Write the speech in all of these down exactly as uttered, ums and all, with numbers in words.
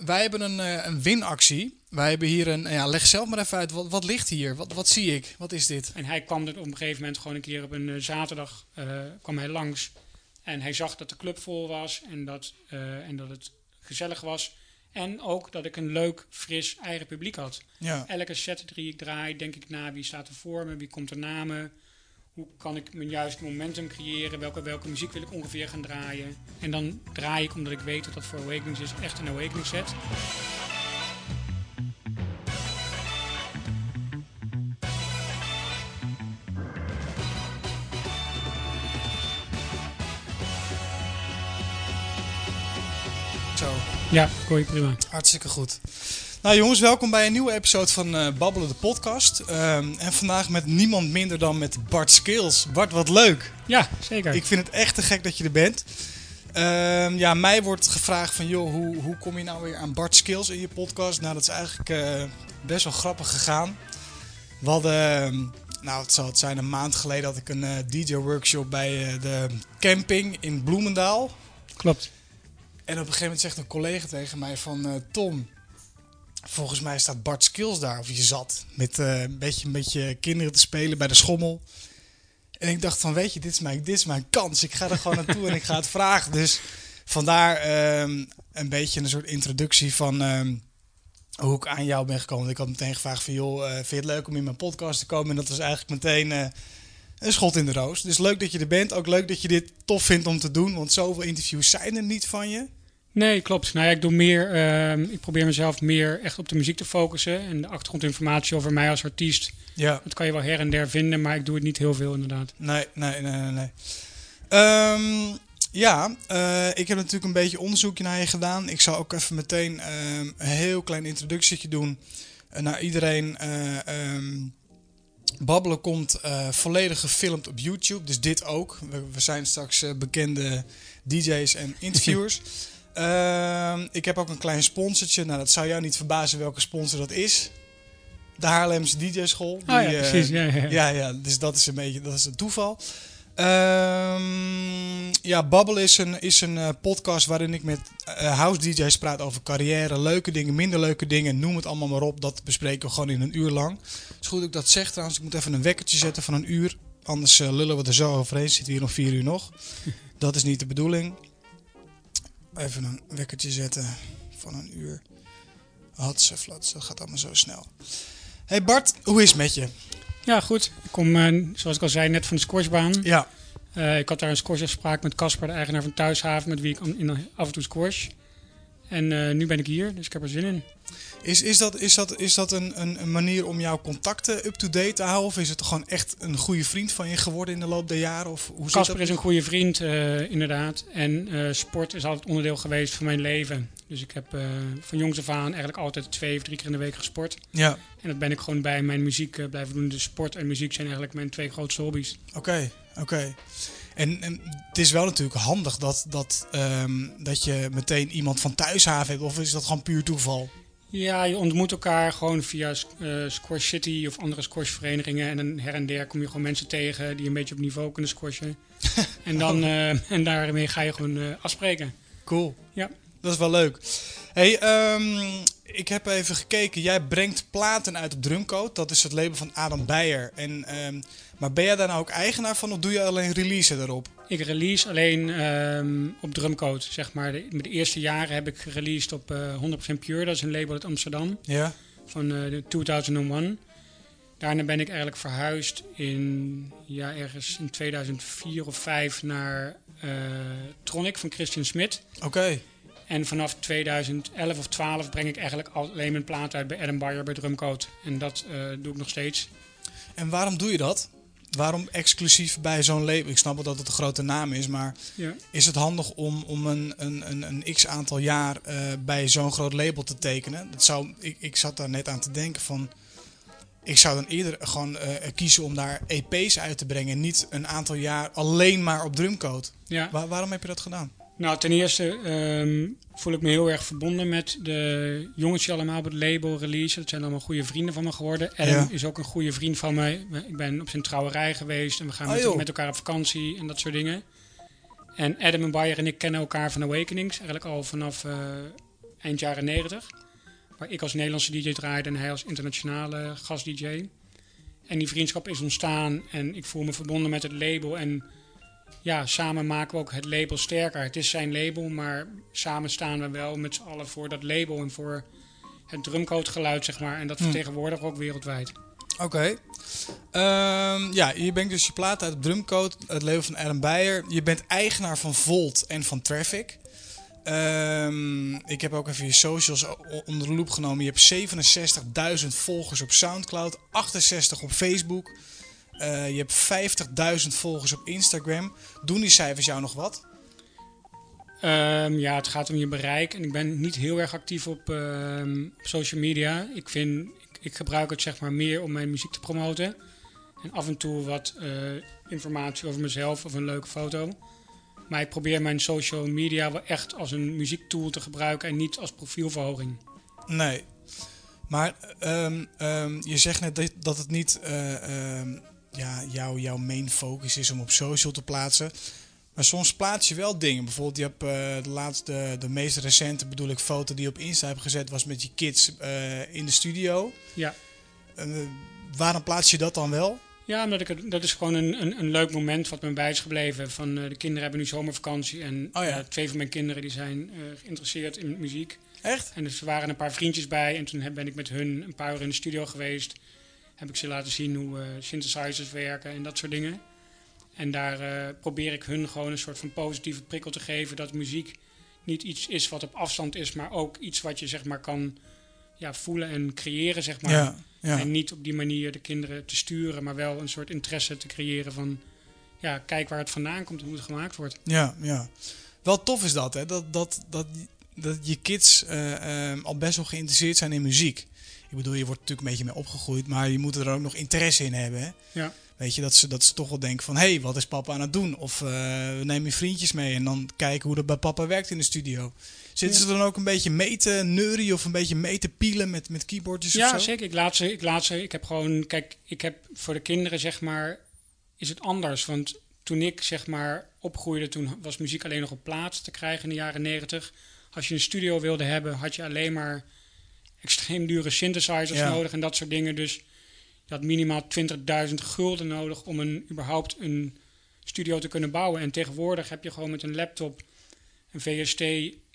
wij hebben een, uh, een winactie. Wij hebben hier een... Ja, leg zelf maar even uit. Wat, wat ligt hier? Wat, wat zie ik? Wat is dit? En hij kwam er op een gegeven moment gewoon een keer op een uh, zaterdag uh, kwam hij langs. En hij zag dat de club vol was en dat, uh, en dat het gezellig was. En ook dat ik een leuk, fris, eigen publiek had. Ja. Elke set die ik draai, denk ik na wie staat er voor me, wie komt er na me. Hoe kan ik mijn juiste momentum creëren? Welke, welke muziek wil ik ongeveer gaan draaien? En dan draai ik, omdat ik weet dat dat voor Awakenings is, echt een Awakening set. Zo. Ja, gooi je prima. Hartstikke goed. Nou jongens, welkom bij een nieuwe episode van uh, Babbelen de podcast. Um, en vandaag met niemand minder dan met Bart Skills. Bart, wat leuk. Ja, zeker. Ik vind het echt te gek dat je er bent. Um, ja, mij wordt gevraagd van, joh, hoe, hoe kom je nou weer aan Bart Skills in je podcast? Nou, dat is eigenlijk uh, best wel grappig gegaan. We hadden, uh, nou het zal het zijn, een maand geleden had ik een uh, D J-workshop bij uh, de camping in Bloemendaal. Klopt. En op een gegeven moment zegt een collega tegen mij van, uh, Tom... Volgens mij staat Bart Skills daar, of je zat, met uh, een, beetje, een beetje kinderen te spelen bij de schommel. En ik dacht van, weet je, dit is mijn, dit is mijn kans. Ik ga er gewoon naartoe en ik ga het vragen. Dus vandaar um, een beetje een soort introductie van um, hoe ik aan jou ben gekomen. Want ik had meteen gevraagd van, joh, uh, vind je het leuk om in mijn podcast te komen? En dat was eigenlijk meteen uh, een schot in de roos. Dus leuk dat je er bent. Ook leuk dat je dit tof vindt om te doen, want zoveel interviews zijn er niet van je. Nee, klopt. Nou ja, ik doe meer. Uh, ik probeer mezelf meer echt op de muziek te focussen. En de achtergrondinformatie over mij als artiest. Ja. Dat kan je wel her en der vinden, maar ik doe het niet heel veel inderdaad. Nee, nee, nee, nee. nee. Um, ja, uh, ik heb natuurlijk een beetje onderzoekje naar je gedaan. Ik zal ook even meteen um, een heel klein introductietje doen uh, naar iedereen. Uh, um, Babbelen komt uh, volledig gefilmd op YouTube, dus dit ook. We, we zijn straks uh, bekende D J's en interviewers. Uh, ik heb ook een klein sponsortje. Nou, dat zou jou niet verbazen welke sponsor dat is. De Haarlemse D J-school. Die, oh ja, uh, precies. Ja, ja. ja, ja, dus dat is een beetje dat is een toeval. Um, ja, Babbel is een, is een uh, podcast waarin ik met uh, house D J's praat over carrière. Leuke dingen, minder leuke dingen. Noem het allemaal maar op. Dat bespreken we gewoon in een uur lang. Het is goed dat ik dat zeg trouwens. Ik moet even een wekkertje zetten van een uur. Anders uh, lullen we er zo overheen. Zitten we hier om vier uur nog. Dat is niet de bedoeling. Even een wekkertje zetten van een uur. Hatse flats, dat gaat allemaal zo snel. Hey Bart, hoe is het met je? Ja, goed. Ik kom, uh, zoals ik al zei, net van de squashbaan. Ja. Uh, ik had daar een squashafspraak met Casper, de eigenaar van Thuishaven, met wie ik in, af en toe squash. En uh, nu ben ik hier, dus ik heb er zin in. Is, is dat, is dat, is dat een, een, een manier om jouw contacten up-to-date te houden? Of is het gewoon echt een goede vriend van je geworden in de loop der jaren? Of hoe Casper is een goede vriend, uh, inderdaad. En uh, sport is altijd onderdeel geweest van mijn leven. Dus ik heb uh, van jongs af aan eigenlijk altijd twee of drie keer in de week gesport. Ja. En dat ben ik gewoon bij mijn muziek uh, blijven doen. Dus sport en muziek zijn eigenlijk mijn twee grootste hobby's. Oké, okay, oké. Okay. En, en het is wel natuurlijk handig dat, dat, um, dat je meteen iemand van Thuishaven hebt. Of is dat gewoon puur toeval? Ja, je ontmoet elkaar gewoon via uh, Squash City of andere squashverenigingen. En dan her en der kom je gewoon mensen tegen die een beetje op niveau kunnen squashen. en, dan, uh, en daarmee ga je gewoon uh, afspreken. Cool. Ja. Dat is wel leuk. Hey, um, ik heb even gekeken. Jij brengt platen uit op Drumcode. Dat is het label van Adam Beyer. En, um, maar ben jij daar nou ook eigenaar van of doe je alleen releasen daarop? Ik release alleen um, op Drumcode, zeg maar. De, de eerste jaren heb ik gereleased op uh, honderd procent Pure. Dat is een label uit Amsterdam. Ja. Van uh, de tweeduizend één. Daarna ben ik eigenlijk verhuisd in, ja, ergens in tweeduizend vier of vijf naar uh, Tronic van Christian Smit. Oké. Okay. En vanaf tweeduizend elf of twaalf breng ik eigenlijk alleen mijn plaat uit bij Adam Beyer bij Drumcode. En dat uh, doe ik nog steeds. En waarom doe je dat? Waarom exclusief bij zo'n label? Ik snap wel dat het een grote naam is, maar ja. Is het handig om, om een, een, een, een x-aantal jaar uh, bij zo'n groot label te tekenen? Dat zou, ik, ik zat daar net aan te denken van... Ik zou dan eerder gewoon uh, kiezen om daar E P's uit te brengen. Niet een aantal jaar alleen maar op Drumcode. Ja. Waar, waarom heb je dat gedaan? Nou, ten eerste um, voel ik me heel erg verbonden met de jongens die allemaal op het label releasen. Dat zijn allemaal goede vrienden van me geworden. Adam ja. is ook een goede vriend van mij. Ik ben op zijn trouwerij geweest en we gaan oh, met, met elkaar op vakantie en dat soort dingen. En Adam en Beyer en ik kennen elkaar van Awakenings. Eigenlijk al vanaf uh, eind jaren negentig. Waar ik als Nederlandse D J draaide en hij als internationale gast-D J. En die vriendschap is ontstaan en ik voel me verbonden met het label. En ja, samen maken we ook het label sterker. Het is zijn label, maar samen staan we wel met z'n allen voor dat label en voor het drumcode geluid, zeg maar. En dat vertegenwoordigen we ook wereldwijd. Oké. Okay. Um, ja, je bent dus je plaat uit Drumcode, het label van Adam Beyer. Je bent eigenaar van Volt en van Traffic. Um, ik heb ook even je socials onder de loep genomen. Je hebt zevenenzestigduizend volgers op Soundcloud, achtenzestig op Facebook. Uh, je hebt vijftigduizend volgers op Instagram. Doen die cijfers jou nog wat? Um, ja, het gaat om je bereik. En ik ben niet heel erg actief op, uh, op social media. Ik, vind, ik, ik gebruik het zeg maar meer om mijn muziek te promoten. En af en toe wat uh, informatie over mezelf of een leuke foto. Maar ik probeer mijn social media wel echt als een muziektool te gebruiken en niet als profielverhoging. Nee, maar um, um, je zegt net dat, dat het niet uh, um, ja, jou, jouw main focus is om op social te plaatsen. Maar soms plaats je wel dingen. Bijvoorbeeld, je hebt uh, de laatste, de meest recente bedoel ik, foto die je op Insta hebt gezet was met je kids uh, in de studio. Ja. Uh, waarom plaats je dat dan wel? Ja, omdat ik het, dat is gewoon een, een, een leuk moment wat me bij is gebleven. Van, uh, de kinderen hebben nu zomervakantie en oh ja. uh, twee van mijn kinderen die zijn uh, geïnteresseerd in muziek. Echt? En dus er waren een paar vriendjes bij en toen heb, ben ik met hun een paar uur in de studio geweest. Heb ik ze laten zien hoe uh, synthesizers werken en dat soort dingen. En daar uh, probeer ik hun gewoon een soort van positieve prikkel te geven dat muziek niet iets is wat op afstand is, maar ook iets wat je zeg maar kan ja, voelen en creëren, zeg maar. Ja, ja. En niet op die manier de kinderen te sturen, maar wel een soort interesse te creëren van ja, kijk waar het vandaan komt en hoe het gemaakt wordt. Ja, ja. Wel tof is dat, hè? Dat, dat, dat, dat je kids uh, um, al best wel geïnteresseerd zijn in muziek. Ik bedoel, je wordt natuurlijk een beetje mee opgegroeid, maar je moet er ook nog interesse in hebben, hè? Ja. Weet je, dat ze, dat ze toch wel denken van, hé, hey, wat is papa aan het doen? Of uh, we nemen je vriendjes mee en dan kijken hoe dat bij papa werkt in de studio. Zitten ja. ze dan ook een beetje mee te neurien of een beetje mee te pielen met, met keyboardjes ja, of zo? Ja, zeker. Ik laat ze, ik laat ze, ik heb gewoon, kijk, ik heb voor de kinderen, zeg maar, is het anders. Want toen ik, zeg maar, opgroeide, toen was muziek alleen nog op plaat te krijgen in de jaren negentig. Als je een studio wilde hebben, had je alleen maar extreem dure synthesizers ja. nodig en dat soort dingen. Dus je had minimaal twintigduizend gulden nodig om een, überhaupt een studio te kunnen bouwen. En tegenwoordig heb je gewoon met een laptop, een V S T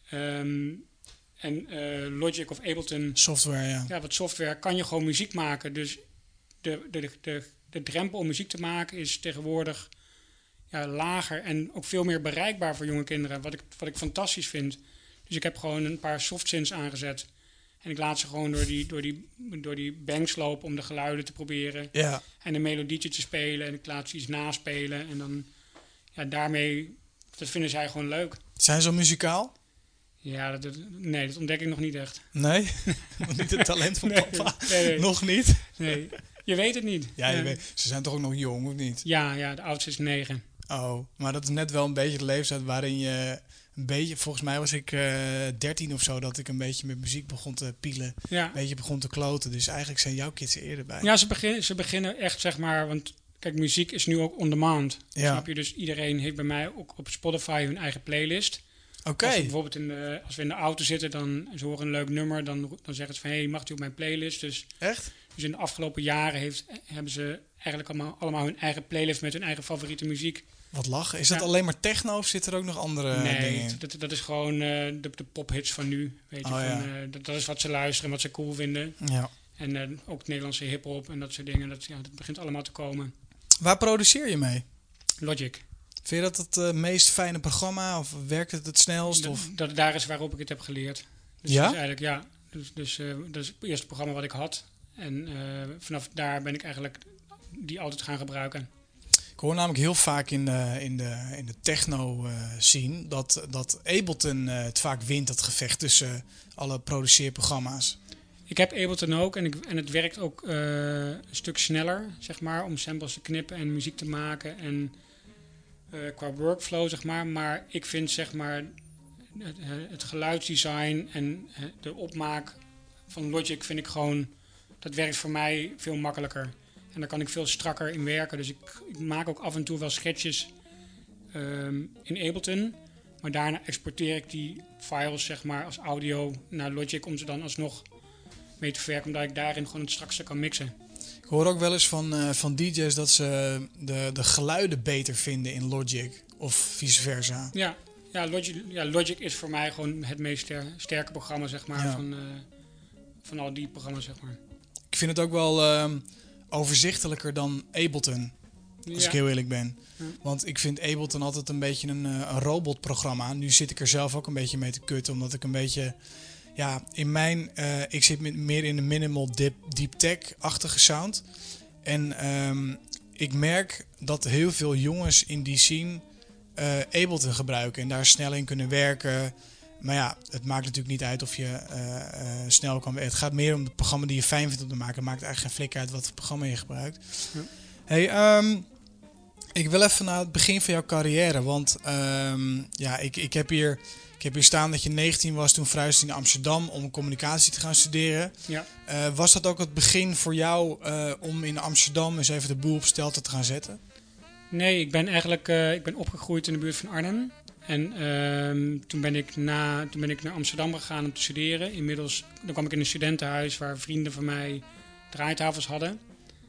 um, en uh, Logic of Ableton software, ja. ja, wat software, kan je gewoon muziek maken. Dus de, de, de, de drempel om muziek te maken is tegenwoordig ja, lager en ook veel meer bereikbaar voor jonge kinderen. Wat ik, wat ik fantastisch vind. Dus ik heb gewoon een paar softsynths aangezet. En ik laat ze gewoon door die, door die, door die banks lopen om de geluiden te proberen. Ja. En een melodietje te spelen. En ik laat ze iets naspelen. En dan, ja, daarmee, dat vinden zij gewoon leuk. Zijn ze al muzikaal? Ja, dat, dat, nee, dat ontdek ik nog niet echt. Nee? Nog niet het talent van nee, papa? Nee, nee. Nog niet? Nee, je weet het niet. Ja, je weet, ze zijn toch ook nog jong, of niet? Ja, ja, de oudste is negen. Oh, maar dat is net wel een beetje de leeftijd waarin je een beetje, volgens mij was ik uh, dertien of zo, dat ik een beetje met muziek begon te pielen. Ja. Een beetje begon te kloten. Dus eigenlijk zijn jouw kids er eerder bij. Ja, ze beginnen, ze beginnen echt, zeg maar, want kijk, muziek is nu ook on demand. Ja. Snap je? Dus iedereen heeft bij mij ook op Spotify hun eigen playlist. Oké. Okay. Als we bijvoorbeeld in de, als we in de auto zitten, dan ze horen een leuk nummer, dan, dan zeggen ze van, hé, hey, mag u op mijn playlist? Dus, echt? Dus in de afgelopen jaren heeft, hebben ze eigenlijk allemaal, allemaal hun eigen playlist met hun eigen favoriete muziek. Wat lachen. Is ja. dat alleen maar techno of zitten er ook nog andere nee, dingen in? Nee, dat, dat is gewoon uh, de, de pophits van nu. Weet je, oh, van, ja. uh, dat, dat is wat ze luisteren en wat ze cool vinden. Ja. En uh, ook het Nederlandse hiphop en dat soort dingen. Dat, ja, dat begint allemaal te komen. Waar produceer je mee? Logic. Vind je dat het uh, meest fijne programma of werkt het het snelst? Dat, of? dat daar is waarop ik het heb geleerd. Dus ja? Dat is eigenlijk, ja. Dus, dus uh, dat is het eerste programma wat ik had. En uh, vanaf daar ben ik eigenlijk die altijd gaan gebruiken. Ik hoor namelijk heel vaak in de, in de, in de techno uh, scene dat, dat Ableton uh, het vaak wint, dat gevecht tussen uh, alle produceerprogramma's. Ik heb Ableton ook en, ik, en het werkt ook uh, een stuk sneller, zeg maar, om samples te knippen en muziek te maken en uh, qua workflow, zeg maar. Maar ik vind, zeg maar, het, het geluidsdesign en de opmaak van Logic vind ik gewoon, dat werkt voor mij veel makkelijker. En daar kan ik veel strakker in werken. Dus ik, ik maak ook af en toe wel sketches um, in Ableton. Maar daarna exporteer ik die files, zeg maar, als audio naar Logic om ze dan alsnog mee te verwerken, omdat ik daarin gewoon het strakste kan mixen. Ik hoor ook wel eens van, uh, van D J's dat ze de, de geluiden beter vinden in Logic of vice versa. Ja, ja, Logic, ja Logic is voor mij gewoon het meest ster, sterke programma, zeg maar, Ja. van, uh, van al die programma's, zeg maar. Ik vind het ook wel uh, overzichtelijker dan Ableton, als Ja. ik heel eerlijk ben. Ja. Want ik vind Ableton altijd een beetje een, uh, een robotprogramma. Nu zit ik er zelf ook een beetje mee te kutten, omdat ik een beetje... Ja, in mijn... Uh, ik zit met, meer in de minimal deep, deep tech-achtige sound. En um, ik merk dat heel veel jongens in die scene uh, Ableton gebruiken en daar snel in kunnen werken. Maar ja, het maakt natuurlijk niet uit of je uh, uh, snel kan werken. Het gaat meer om het programma die je fijn vindt om te maken. Het maakt eigenlijk geen flik uit wat voor programma je gebruikt. Ja. Hey, um, ik wil even naar het begin van jouw carrière. Want um, ja, ik, ik, heb hier, ik heb hier staan dat je negentien was. Toen verhuisde je naar Amsterdam om communicatie te gaan studeren. Ja. Uh, was dat ook het begin voor jou uh, om in Amsterdam eens even de boel op stelte te gaan zetten? Nee, ik ben eigenlijk uh, ik ben opgegroeid in de buurt van Arnhem. En uh, toen, ben ik na, toen ben ik naar Amsterdam gegaan om te studeren. Inmiddels dan kwam ik in een studentenhuis waar vrienden van mij draaitafels hadden.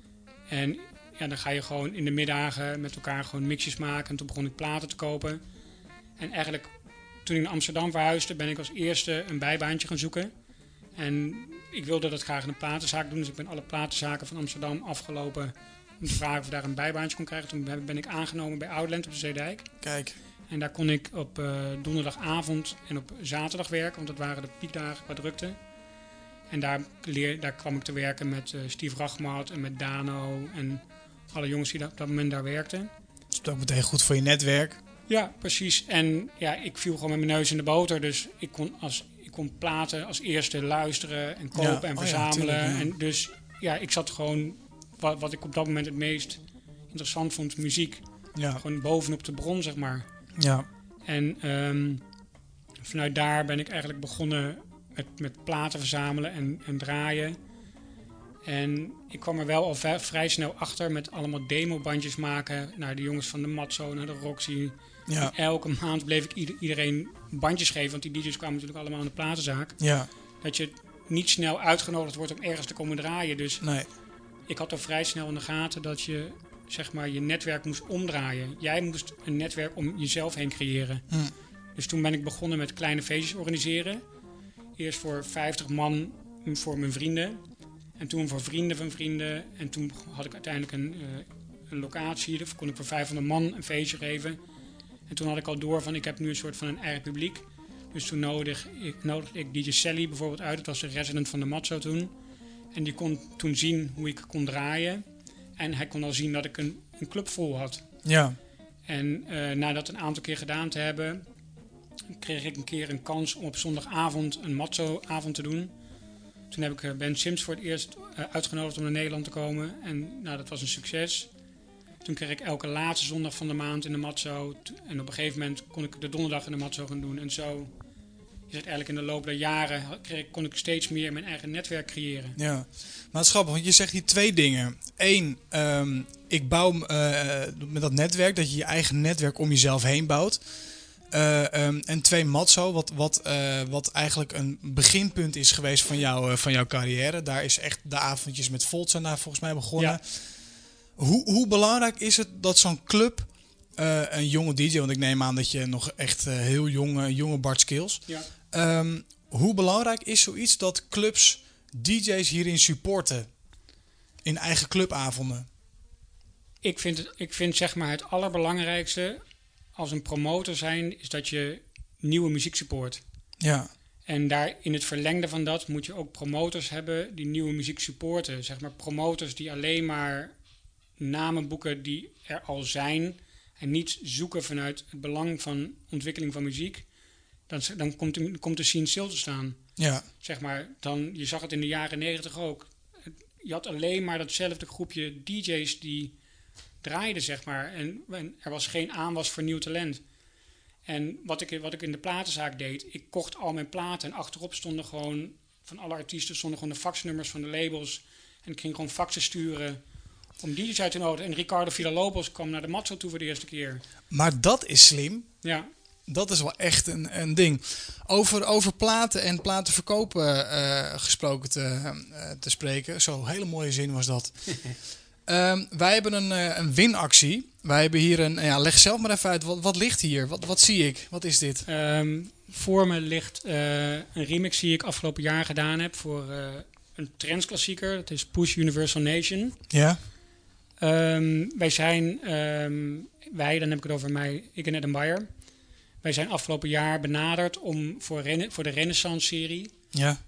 En ja, dan ga je gewoon in de middagen met elkaar gewoon mixjes maken. En toen begon ik platen te kopen. En eigenlijk toen ik naar Amsterdam verhuisde ben ik als eerste een bijbaantje gaan zoeken. En ik wilde dat graag in een platenzaak doen. Dus ik ben alle platenzaken van Amsterdam afgelopen om te vragen of ik daar een bijbaantje kon krijgen. Toen ben ik aangenomen bij Outland op de Zeedijk. Kijk. En daar kon ik op uh, donderdagavond en op zaterdag werken, want dat waren de piekdagen qua drukte. En daar, leer, daar kwam ik te werken met uh, Steve Rachmat en met Dano en alle jongens die op dat moment daar werkten. Dat is ook meteen goed voor je netwerk. Ja, precies. En ja, ik viel gewoon met mijn neus in de boter, dus ik kon, als, ik kon platen als eerste luisteren en kopen ja. en verzamelen. Oh ja, tuurlijk, ja. En dus ja, ik zat gewoon, wat, wat ik op dat moment het meest interessant vond, muziek. Ja. Gewoon bovenop de bron, zeg maar. Ja. En um, vanuit daar ben ik eigenlijk begonnen met, met platen verzamelen en, en draaien. En ik kwam er wel al v- vrij snel achter met allemaal demobandjes maken naar de jongens van de Matzo, naar de Roxy. Ja. Elke maand bleef ik ieder, iedereen bandjes geven, want die D J's kwamen natuurlijk allemaal aan de platenzaak. Ja. Dat je niet snel uitgenodigd wordt om ergens te komen draaien. Dus nee. Ik had er vrij snel in de gaten dat je, zeg maar, je netwerk moest omdraaien. Jij moest een netwerk om jezelf heen creëren. Hm. Dus toen ben ik begonnen met kleine feestjes organiseren. Eerst voor vijftig man voor mijn vrienden. En toen voor vrienden van vrienden. En toen had ik uiteindelijk een, uh, een locatie. Daar kon ik voor vijfhonderd man een feestje geven. En toen had ik al door van ik heb nu een soort van een eigen publiek. Dus toen nodig, ik, nodigde ik D J Sally bijvoorbeeld uit. Dat was de resident van de Matzo toen. En die kon toen zien hoe ik kon draaien. En hij kon al zien dat ik een, een club vol had. Ja. En uh, na dat een aantal keer gedaan te hebben, kreeg ik een keer een kans om op zondagavond een Matzo-avond te doen. Toen heb ik uh, Ben Sims voor het eerst uh, uitgenodigd om naar Nederland te komen. En nou, dat was een succes. Toen kreeg ik elke laatste zondag van de maand in de Matzo. En op een gegeven moment kon ik de donderdag in de Matzo gaan doen. En zo is het eigenlijk in de loop der jaren kreeg, kon ik steeds meer mijn eigen netwerk creëren. Ja, maar het is grappig, want je zegt hier twee dingen. Eén, um, ik bouw uh, met dat netwerk, dat je je eigen netwerk om jezelf heen bouwt. Uh, um, en twee, Matzo, wat, wat, uh, wat eigenlijk een beginpunt is geweest van, jou, uh, van jouw carrière. Daar is echt de avondjes met Volt zijn daar volgens mij begonnen. Ja. Hoe, hoe belangrijk is het dat zo'n club, uh, een jonge D J, want ik neem aan dat je nog echt uh, heel jonge, jonge Bart Skills. Ja. Um, hoe belangrijk is zoiets dat clubs D J's hierin supporten? In eigen clubavonden? Ik vind, het, ik vind zeg maar het allerbelangrijkste als een promotor zijn, is dat je nieuwe muziek support. Ja. En daar in het verlengde van dat moet je ook promotors hebben die nieuwe muziek supporten. Zeg maar promotors die alleen maar namen boeken die er al zijn en niet zoeken vanuit het belang van ontwikkeling van muziek. Dan, dan komt, de, komt de scene stil te staan. Ja. Zeg maar, dan, je zag het in de jaren negentig ook. Je had alleen maar datzelfde groepje D J's die draaiden, zeg maar. En, en er was geen aanwas voor nieuw talent. En wat ik, wat ik in de platenzaak deed, ik kocht al mijn platen en achterop stonden gewoon, van alle artiesten stonden gewoon de faxnummers van de labels. En ik ging gewoon faxen sturen om D J's uit te nodigen. En Ricardo Villalobos kwam naar de Matzo toe voor de eerste keer. Maar dat is slim. Ja. Dat is wel echt een, een ding. Over, over platen en platen verkopen uh, gesproken te, uh, te spreken. Zo'n hele mooie zin was dat. um, wij hebben een, uh, een winactie. Wij hebben hier een... Ja, leg zelf maar even uit. Wat, wat ligt hier? Wat, wat zie ik? Wat is dit? Um, voor me ligt uh, een remix die ik afgelopen jaar gedaan heb voor uh, een trendsklassieker. Dat is Push Universal Nation. Ja. Um, wij zijn... Um, wij, dan heb ik het over mij, ik en Adam Beyer. Wij zijn afgelopen jaar benaderd om voor, rene, voor de Renaissance-serie ja.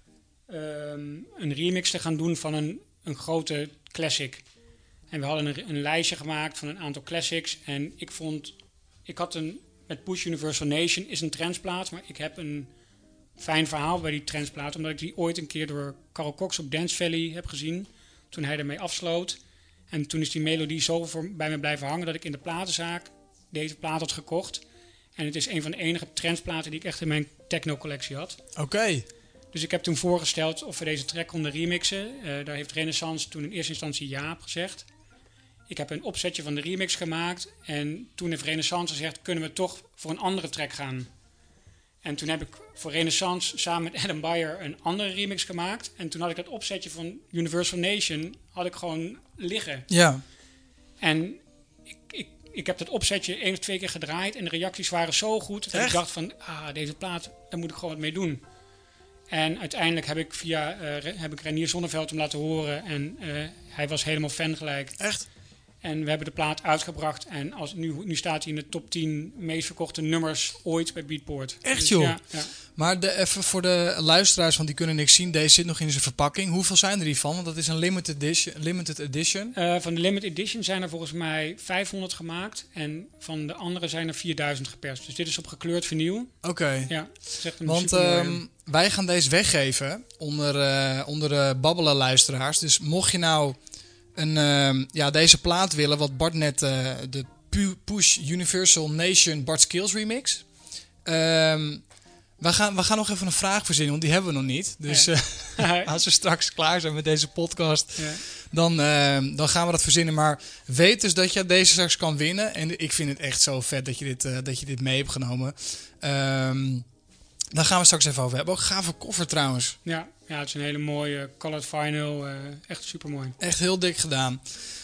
um, een remix te gaan doen van een, een grote classic. En we hadden een, een lijstje gemaakt van een aantal classics. En ik vond, ik had een, met Push Universal Nation is een trendsplaat, maar ik heb een fijn verhaal bij die trendsplaat, omdat ik die ooit een keer door Carl Cox op Dance Valley heb gezien, toen hij ermee afsloot. En toen is die melodie zo voor, bij me blijven hangen dat ik in de platenzaak deze plaat had gekocht. En het is een van de enige trendsplaten die ik echt in mijn techno-collectie had. Oké. Okay. Dus ik heb toen voorgesteld of we deze track konden remixen. Uh, daar heeft Renaissance toen in eerste instantie ja op gezegd. Ik heb een opzetje van de remix gemaakt. En toen heeft Renaissance gezegd, kunnen we toch voor een andere track gaan. En toen heb ik voor Renaissance samen met Adam Beyer een andere remix gemaakt. En toen had ik dat opzetje van Universal Nation had ik gewoon liggen. Ja. En ik, ik, ik heb dat opzetje één of twee keer gedraaid. En de reacties waren zo goed. Dat Echt? ik dacht van, ah, deze plaat, daar moet ik gewoon wat mee doen. En uiteindelijk heb ik via uh, heb ik Renier Zonneveld hem laten horen. En uh, hij was helemaal fan gelijk. Echt? En we hebben de plaat uitgebracht. En als, nu, nu staat hij in de top tien meest verkochte nummers ooit bij Beatport. Echt dus, joh? Ja, ja. Maar de, even voor de luisteraars, want die kunnen niks zien. Deze zit nog in zijn verpakking. Hoeveel zijn er hiervan? Want dat is een limited edition. Limited edition. Uh, van de limited edition zijn er volgens mij vijfhonderd gemaakt. En van de andere zijn er vierduizend geperst. Dus dit is op gekleurd vinyl. Oké. Okay. Ja, zegt een want um, wij gaan deze weggeven onder, uh, onder de babbelen luisteraars. Dus mocht je nou een, uh, ja, deze plaat willen, wat Bart net uh, de Push Universal Nation Bart Skills remix. Um, we, gaan, we gaan nog even een vraag verzinnen, want die hebben we nog niet. Dus uh, als we straks klaar zijn met deze podcast, ja. dan, uh, dan gaan we dat verzinnen. Maar weet dus dat je deze straks kan winnen. En ik vind het echt zo vet dat je dit, uh, dat je dit mee hebt genomen. Um, Daar gaan we straks even over hebben. Ook gave koffer trouwens. Ja, ja, het is een hele mooie colored vinyl. Uh, echt super mooi. Echt heel dik gedaan.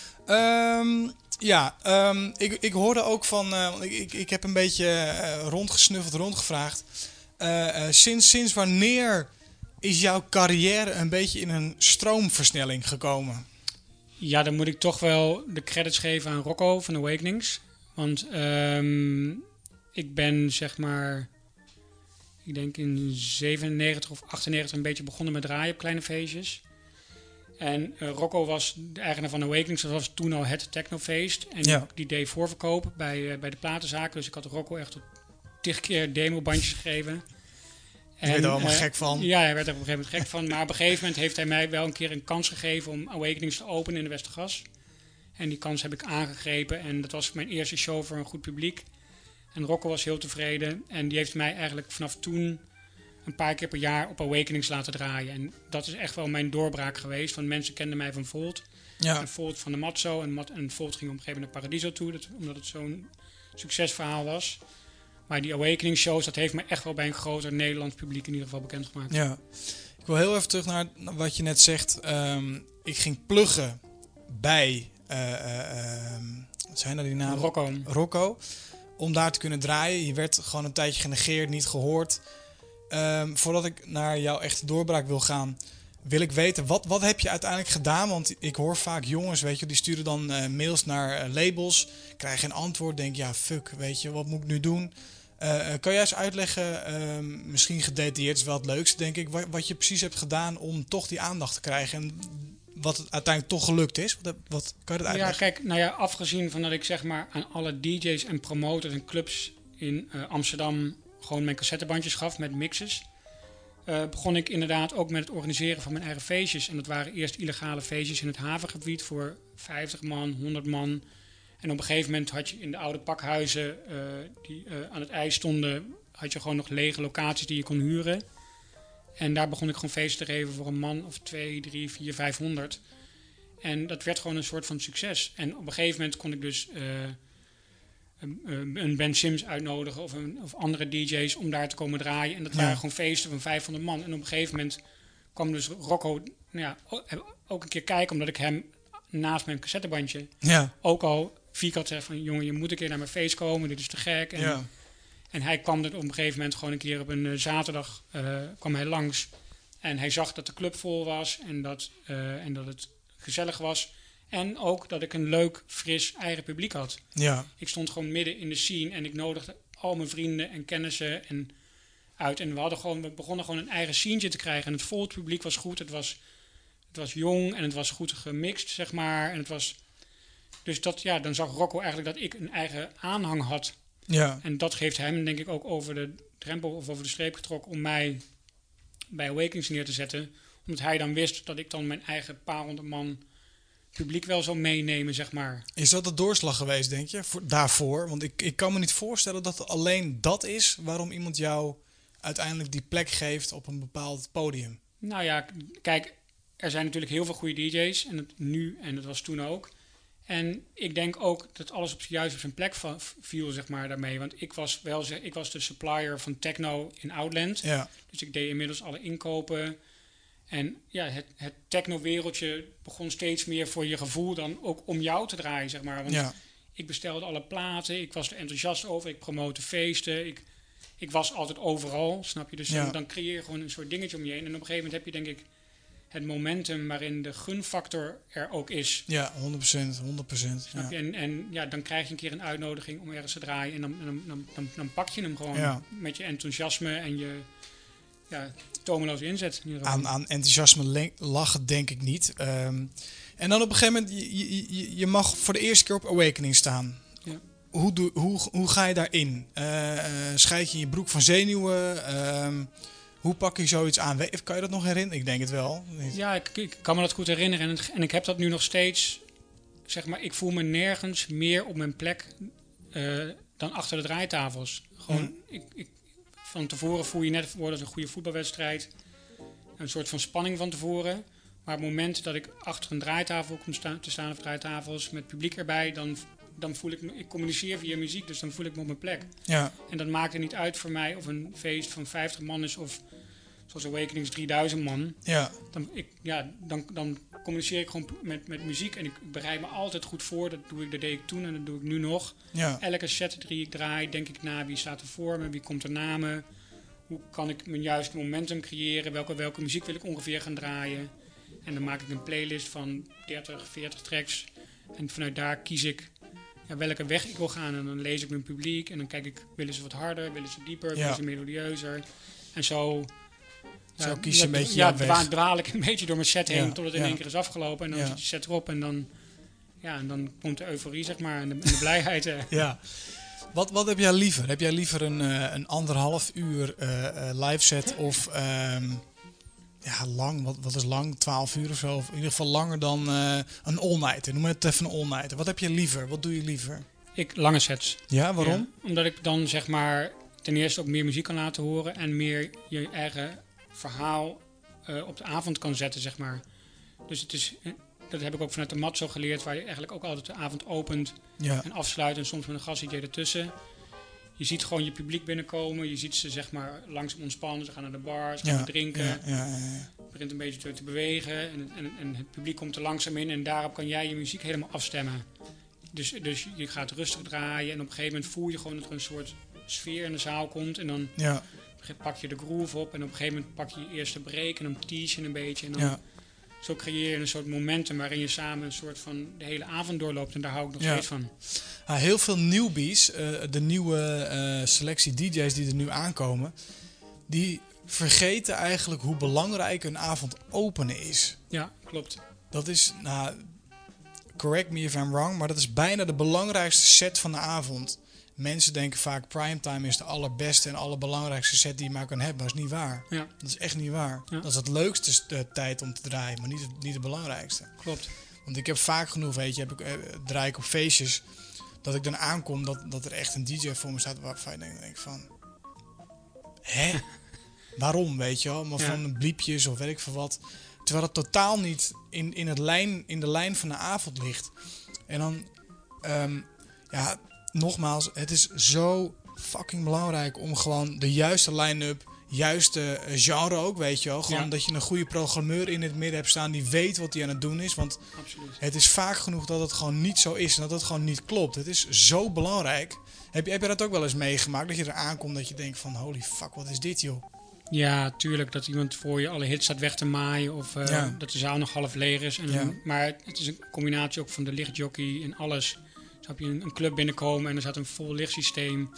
Um, ja, um, ik, ik hoorde ook van... Uh, ik, ik, ik heb een beetje uh, rondgesnuffeld, rondgevraagd. Uh, uh, sinds, sinds wanneer is jouw carrière een beetje in een stroomversnelling gekomen? Ja, dan moet ik toch wel de credits geven aan Rocco van Awakenings. Want um, ik ben zeg maar... Ik denk in zevenennegentig of achtennegentig een beetje begonnen met draaien op kleine feestjes. En uh, Rocco was de eigenaar van Awakenings. Dat was toen al het technofeest. En ja. die deed voorverkoop bij, uh, bij de platenzaken. Dus ik had Rocco echt tot tig keer demobandjes gegeven. Je werd er allemaal uh, gek van. Ja, hij werd er op een gegeven moment gek van. Maar op een gegeven moment heeft hij mij wel een keer een kans gegeven om Awakenings te openen in de Westergas. En die kans heb ik aangegrepen. En dat was mijn eerste show voor een goed publiek. En Rocco was heel tevreden. En die heeft mij eigenlijk vanaf toen een paar keer per jaar op Awakenings laten draaien. En dat is echt wel mijn doorbraak geweest. Want mensen kenden mij van Volt. Ja. En Volt van de Matzo. En, Mat- en Volt ging op een gegeven moment naar Paradiso toe. Dat, omdat het zo'n succesverhaal was. Maar die Awakenings shows, dat heeft me echt wel bij een groter Nederlands publiek in ieder geval bekendgemaakt. Ja. Ik wil heel even terug naar wat je net zegt. Um, ik ging pluggen bij... Uh, uh, um, wat zijn dat die namen? Rocco. Rocco. Om daar te kunnen draaien. Je werd gewoon een tijdje genegeerd, niet gehoord. Um, voordat ik naar jouw echte doorbraak wil gaan, wil ik weten, wat, wat heb je uiteindelijk gedaan? Want ik hoor vaak jongens, weet je, die sturen dan uh, mails naar uh, labels, krijgen geen antwoord, denk ja, fuck, weet je, wat moet ik nu doen? Uh, kan jij eens uitleggen, uh, misschien gedetailleerd is wel het leukste, denk ik, wat, wat je precies hebt gedaan om toch die aandacht te krijgen en wat het uiteindelijk toch gelukt is? Wat, wat kan je dat uitleggen? Ja, kijk, nou ja, afgezien van dat ik zeg maar aan alle D J's en promoters en clubs in uh, Amsterdam gewoon mijn cassettebandjes gaf met mixes, uh, begon ik inderdaad ook met het organiseren van mijn eigen feestjes. En dat waren eerst illegale feestjes in het havengebied voor vijftig man, honderd man. En op een gegeven moment had je in de oude pakhuizen uh, die uh, aan het ijs stonden, had je gewoon nog lege locaties die je kon huren. En daar begon ik gewoon feesten te geven voor een man of twee, drie, vier, vijfhonderd. En dat werd gewoon een soort van succes. En op een gegeven moment kon ik dus uh, een, een Ben Sims uitnodigen of, een, of andere D J's om daar te komen draaien. En dat Ja. waren gewoon feesten van vijfhonderd man. En op een gegeven moment kwam dus Rocco nou ja, ook een keer kijken, omdat ik hem naast mijn cassettebandje Ja. ook al vierkant zei van, jongen, je moet een keer naar mijn feest komen, dit is te gek. En, Ja. en hij kwam er op een gegeven moment gewoon een keer op een uh, zaterdag uh, kwam hij langs. En hij zag dat de club vol was en dat, uh, en dat het gezellig was. En ook dat ik een leuk, fris, eigen publiek had. Ja. Ik stond gewoon midden in de scene en ik nodigde al mijn vrienden en kennissen en uit. En we, hadden gewoon, we begonnen gewoon een eigen scene te krijgen. En het vol, het publiek was goed, het was, het was jong en het was goed gemixt, zeg maar. En het was... Dus dat, ja, dan zag Rocco eigenlijk dat ik een eigen aanhang had. Ja. En dat heeft hem, denk ik, ook over de drempel of over de streep getrokken om mij bij Awakenings neer te zetten. Omdat hij dan wist dat ik dan mijn eigen paar honderd man publiek wel zou meenemen, zeg maar. Is dat de doorslag geweest, denk je, voor, daarvoor? Want ik, ik kan me niet voorstellen dat het alleen dat is waarom iemand jou uiteindelijk die plek geeft op een bepaald podium. Nou ja, k- kijk, er zijn natuurlijk heel veel goede D J's. En het nu, en dat was toen ook. En ik denk ook dat alles op, juist op zijn plek va- viel, zeg maar, daarmee. Want ik was wel zeg, ik was de supplier van techno in Outland. Ja. Dus ik deed inmiddels alle inkopen. En ja, het, het techno-wereldje begon steeds meer voor je gevoel dan ook om jou te draaien, zeg maar. Want Ja. ik bestelde alle platen, ik was er enthousiast over, ik promote feesten. Ik, ik was altijd overal, snap je? Dus Ja. dan, dan creëer je gewoon een soort dingetje om je heen. En op een gegeven moment heb je, denk ik, het momentum waarin de gunfactor er ook is. Ja, honderd procent. honderd procent. Snap Ja. je? En, en ja, dan krijg je een keer een uitnodiging om ergens te draaien. En dan, dan, dan, dan, dan pak je hem gewoon Ja. met je enthousiasme en je ja, tomeloze inzet. In ieder geval. Aan, aan enthousiasme le- lachen denk ik niet. Ehm, en dan op een gegeven moment, je, je, je- je mag voor de eerste keer op Awakening staan. Ja. Hoe, doe, hoe, hoe ga je daarin? Uh, uh, scheid je in je broek van zenuwen? Ehm, hoe pak je zoiets aan? We- Kan je dat nog herinneren? Ik denk het wel. Ja, ik, ik kan me dat goed herinneren. En, het, en ik heb dat nu nog steeds. Zeg maar, ik voel me nergens meer op mijn plek uh, dan achter de draaitafels. Gewoon, Hmm. ik, ik, van tevoren voel je net voor als een goede voetbalwedstrijd. Een soort van spanning van tevoren. Maar op het moment dat ik achter een draaitafel kom sta- te staan, of draaitafels met publiek erbij, dan, dan voel ik me, ik communiceer via muziek, dus dan voel ik me op mijn plek. Ja. En dat maakt er niet uit voor mij of een feest van vijftig man is of zoals Awakenings drieduizend man. Ja. Dan, ik, ja, dan, dan communiceer ik gewoon met, met muziek en ik bereid me altijd goed voor. Dat, doe ik, dat deed ik toen en dat doe ik nu nog. Ja. Elke set die ik draai, denk ik na wie staat er voor me, wie komt er na me. Hoe kan ik mijn juiste momentum creëren? Welke, welke muziek wil ik ongeveer gaan draaien? En dan maak ik een playlist van dertig, veertig tracks. En vanuit daar kies ik ja, welke weg ik wil gaan. En dan lees ik mijn publiek en dan kijk ik, willen ze wat harder, willen ze dieper, Ja. willen ze melodieuzer. En zo... Zo kies je een beetje ja, jouw weg. dwa- dwaal ik een beetje door mijn set heen Ja, tot het in ja. één keer is afgelopen. En dan Ja. zit je set erop en dan, ja, en dan komt de euforie, zeg maar, en de, en de blijheid. eh. Ja. Wat, wat heb jij liever? Heb jij liever een, uh, een anderhalf uur uh, uh, live set of um, ja, lang? Wat, wat is lang? twaalf uur of zo? Of in ieder geval langer dan uh, een all-nighter. Noem het even een all-nighter. Wat heb je liever? Wat doe je liever? Ik, lange sets. Ja, waarom? Ja, omdat ik dan, zeg maar, ten eerste ook meer muziek kan laten horen en meer je eigen verhaal uh, op de avond kan zetten, zeg maar. Dus het is, dat heb ik ook vanuit de mat zo geleerd, waar je eigenlijk ook altijd de avond opent Ja. en afsluit en soms met een gast-D J ertussen. Je ziet gewoon je publiek binnenkomen, je ziet ze, zeg maar, langzaam ontspannen, ze gaan naar de bar, ze gaan Ja. drinken, Ja, ja, ja, ja. het begint een beetje te, te bewegen en, en, en het publiek komt er langzaam in en daarop kan jij je muziek helemaal afstemmen. Dus, dus je gaat rustig draaien en op een gegeven moment voel je gewoon dat er een soort sfeer in de zaal komt en dan Ja. pak je de groove op en op een gegeven moment pak je je eerste break en dan tease je een beetje. En dan Ja. zo creëer je een soort momentum waarin je samen een soort van de hele avond doorloopt. En daar hou ik nog Ja. steeds van. Ah, heel veel newbies, uh, de nieuwe uh, selectie D J's die er nu aankomen, die vergeten eigenlijk hoe belangrijk een avond openen is. Ja, klopt. Dat is, nou, correct me if I'm wrong, maar dat is bijna de belangrijkste set van de avond. Mensen denken vaak primetime is de allerbeste en allerbelangrijkste set die je maar kan hebben. Maar dat is niet waar. Ja, Dat is echt niet waar. Ja. Dat is het leukste st- uh, tijd om te draaien, maar niet, het- niet de belangrijkste. klopt. Want ik heb vaak genoeg, weet je, heb ik, eh, draai ik op feestjes, dat ik dan aankom dat, dat er echt een D J voor me staat waarvan je denkt, denk van, hè? Waarom, weet je wel? Maar Ja. van bliepjes of weet ik veel wat. Terwijl het totaal niet in, in, het lijn, in de lijn van de avond ligt. En dan, um, ja, nogmaals, het is zo fucking belangrijk om gewoon de juiste line-up, juiste eh, genre ook, weet je wel. Gewoon Ja. dat je een goede programmeur in het midden hebt staan die weet wat hij aan het doen is. Want Absoluut. het is vaak genoeg dat het gewoon niet zo is en dat het gewoon niet klopt. Het is zo belangrijk. Heb je, heb je dat ook wel eens meegemaakt? Dat je er aankomt dat je denkt van holy fuck, wat is dit joh? Ja, tuurlijk. Dat iemand voor je alle hits staat weg te maaien. Of uh, Ja. dat de zaal nog half leeg is. En, Ja. Maar het is een combinatie ook van de lichtjockey en alles. Snap je, een, een club binnenkomen en er staat een vol lichtsysteem.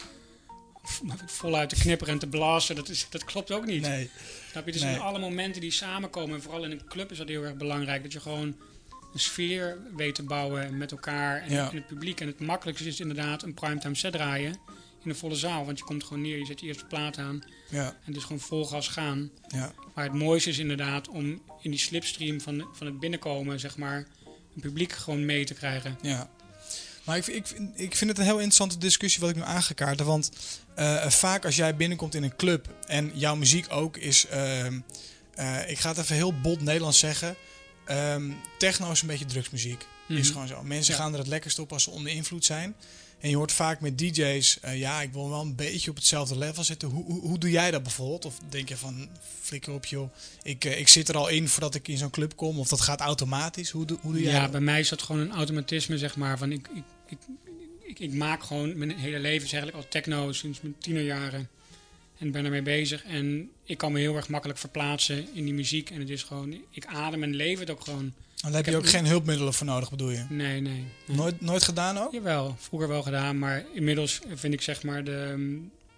Voluit te knipperen en te blazen. Dat, is, dat klopt ook niet. Nee. Snap je? Dus Nee. in alle momenten die samenkomen. En vooral in een club is dat heel erg belangrijk. Dat je gewoon een sfeer weet te bouwen met elkaar. En Ja. in het publiek. En het makkelijkste is inderdaad een primetime set draaien. In een volle zaal. Want je komt gewoon neer. Je zet je eerste plaat aan. Ja, En dus gewoon vol gas gaan. ja, Maar het mooiste is inderdaad om in die slipstream van, van het binnenkomen, zeg maar, een publiek gewoon mee te krijgen. ja. Maar ik, ik, vind- ik vind het een heel interessante discussie wat ik nu aangekaart. Want eh, vaak als jij binnenkomt in een club en jouw muziek ook is... ehm, eh, ik ga het even heel bot Nederlands zeggen. ehm, techno is een beetje drugsmuziek. Mhm. Is gewoon zo. Mensen Ja. gaan er het lekkerst op als ze onder invloed zijn. En je hoort vaak met D J's... eh, ja, ik wil wel een beetje op hetzelfde level zitten. Hoe, hoe, hoe doe jij dat bijvoorbeeld? Of denk je van, flikker op joh. Ik, eh, ik zit er al in voordat ik in zo'n club kom. Of dat gaat automatisch. Hoe, doe- hoe doe jij Ja, dat? bij mij is dat gewoon een automatisme, zeg maar. Van ik, ik, ik, ik, ik maak gewoon mijn hele leven, zeg ik al techno sinds mijn tienerjaren. En ben ermee bezig. En ik kan me heel erg makkelijk verplaatsen in die muziek. En het is gewoon, ik adem en leef het ook gewoon. Dan heb je heb ook niet- geen hulpmiddelen voor nodig, bedoel je? Nee, nee. nee. Nooit, nooit gedaan ook? Jawel, vroeger wel gedaan, maar inmiddels vind ik zeg maar de,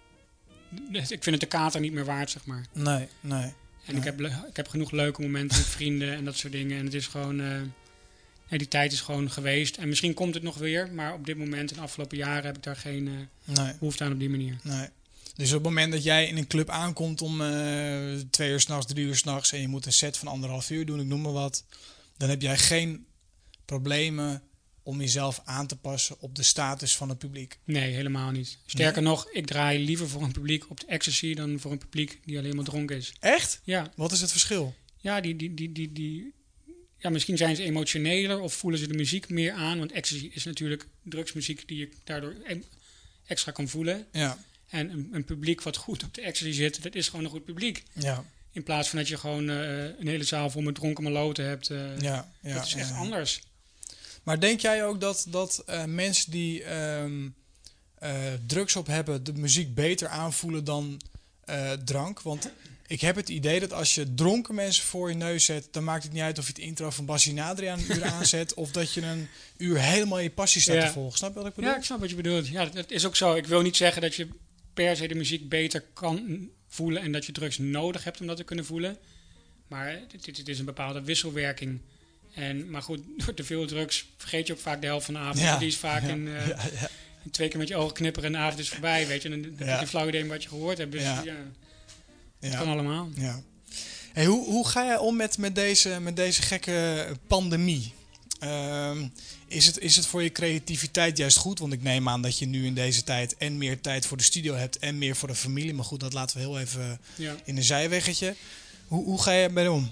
de ik vind het de kater niet meer waard, zeg maar. Nee, nee. En Nee. ik, heb, le- ik heb genoeg leuke momenten met vrienden en dat soort dingen. En het is gewoon, eh, nee, die tijd is gewoon geweest. En misschien komt het nog weer, maar op dit moment, in de afgelopen jaren, heb ik daar geen eh, Nee, behoefte aan op die manier. nee. Dus op het moment dat jij in een club aankomt om eh, twee uur s'nachts, drie uur s'nachts... en je moet een set van anderhalf uur doen, ik noem maar wat... dan heb jij geen problemen om jezelf aan te passen op de status van het publiek. Nee, helemaal niet. Sterker nog, ik draai liever voor een publiek op de ecstasy dan voor een publiek die alleen maar dronken is. Echt? Ja, Wat is het verschil? ja, die, die, die, die, die, ja, misschien zijn ze emotioneler of voelen ze de muziek meer aan. Want ecstasy is natuurlijk drugsmuziek die je daardoor e- extra kan voelen. Ja, En een, een publiek wat goed op de ecstasy zit, dat is gewoon een goed publiek. ja, In plaats van dat je gewoon eh, een hele zaal vol met dronken maloten hebt. eh, ja. ja dat is echt ja. anders. Maar denk jij ook dat, dat eh, mensen die ehm, eh, drugs op hebben de muziek beter aanvoelen dan eh, drank? Want ik heb het idee dat als je dronken mensen voor je neus zet, dan maakt het niet uit of je het intro van Bassie Nadriaan een uur aanzet of dat je een uur helemaal je passie staat Ja. te volgen. Snap je wat ik bedoel? Ja, ik snap wat je bedoelt. Ja, dat is ook zo. Ik wil niet zeggen dat je per se de muziek beter kan voelen en dat je drugs nodig hebt om dat te kunnen voelen. Maar het, het, het is een bepaalde wisselwerking. En, maar goed, door te veel drugs vergeet je ook vaak de helft van de avond. Ja. Die is vaak Ja. in, eh, Ja, ja. in twee keer met je ogen knipperen en de avond is voorbij, weet je. En dan heb je Ja. geen flauw idee wat je gehoord hebt. Dus Ja. ja, dat kan Ja. allemaal. Ja. Hey, hoe, hoe ga jij om met, met, deze, met deze gekke pandemie? Ehm, is, het, is het voor je creativiteit juist goed? Want ik neem aan dat je nu in deze tijd en meer tijd voor de studio hebt en meer voor de familie. Maar goed, dat laten we heel even Ja. in een zijweggetje. Hoe, hoe ga je ermee om?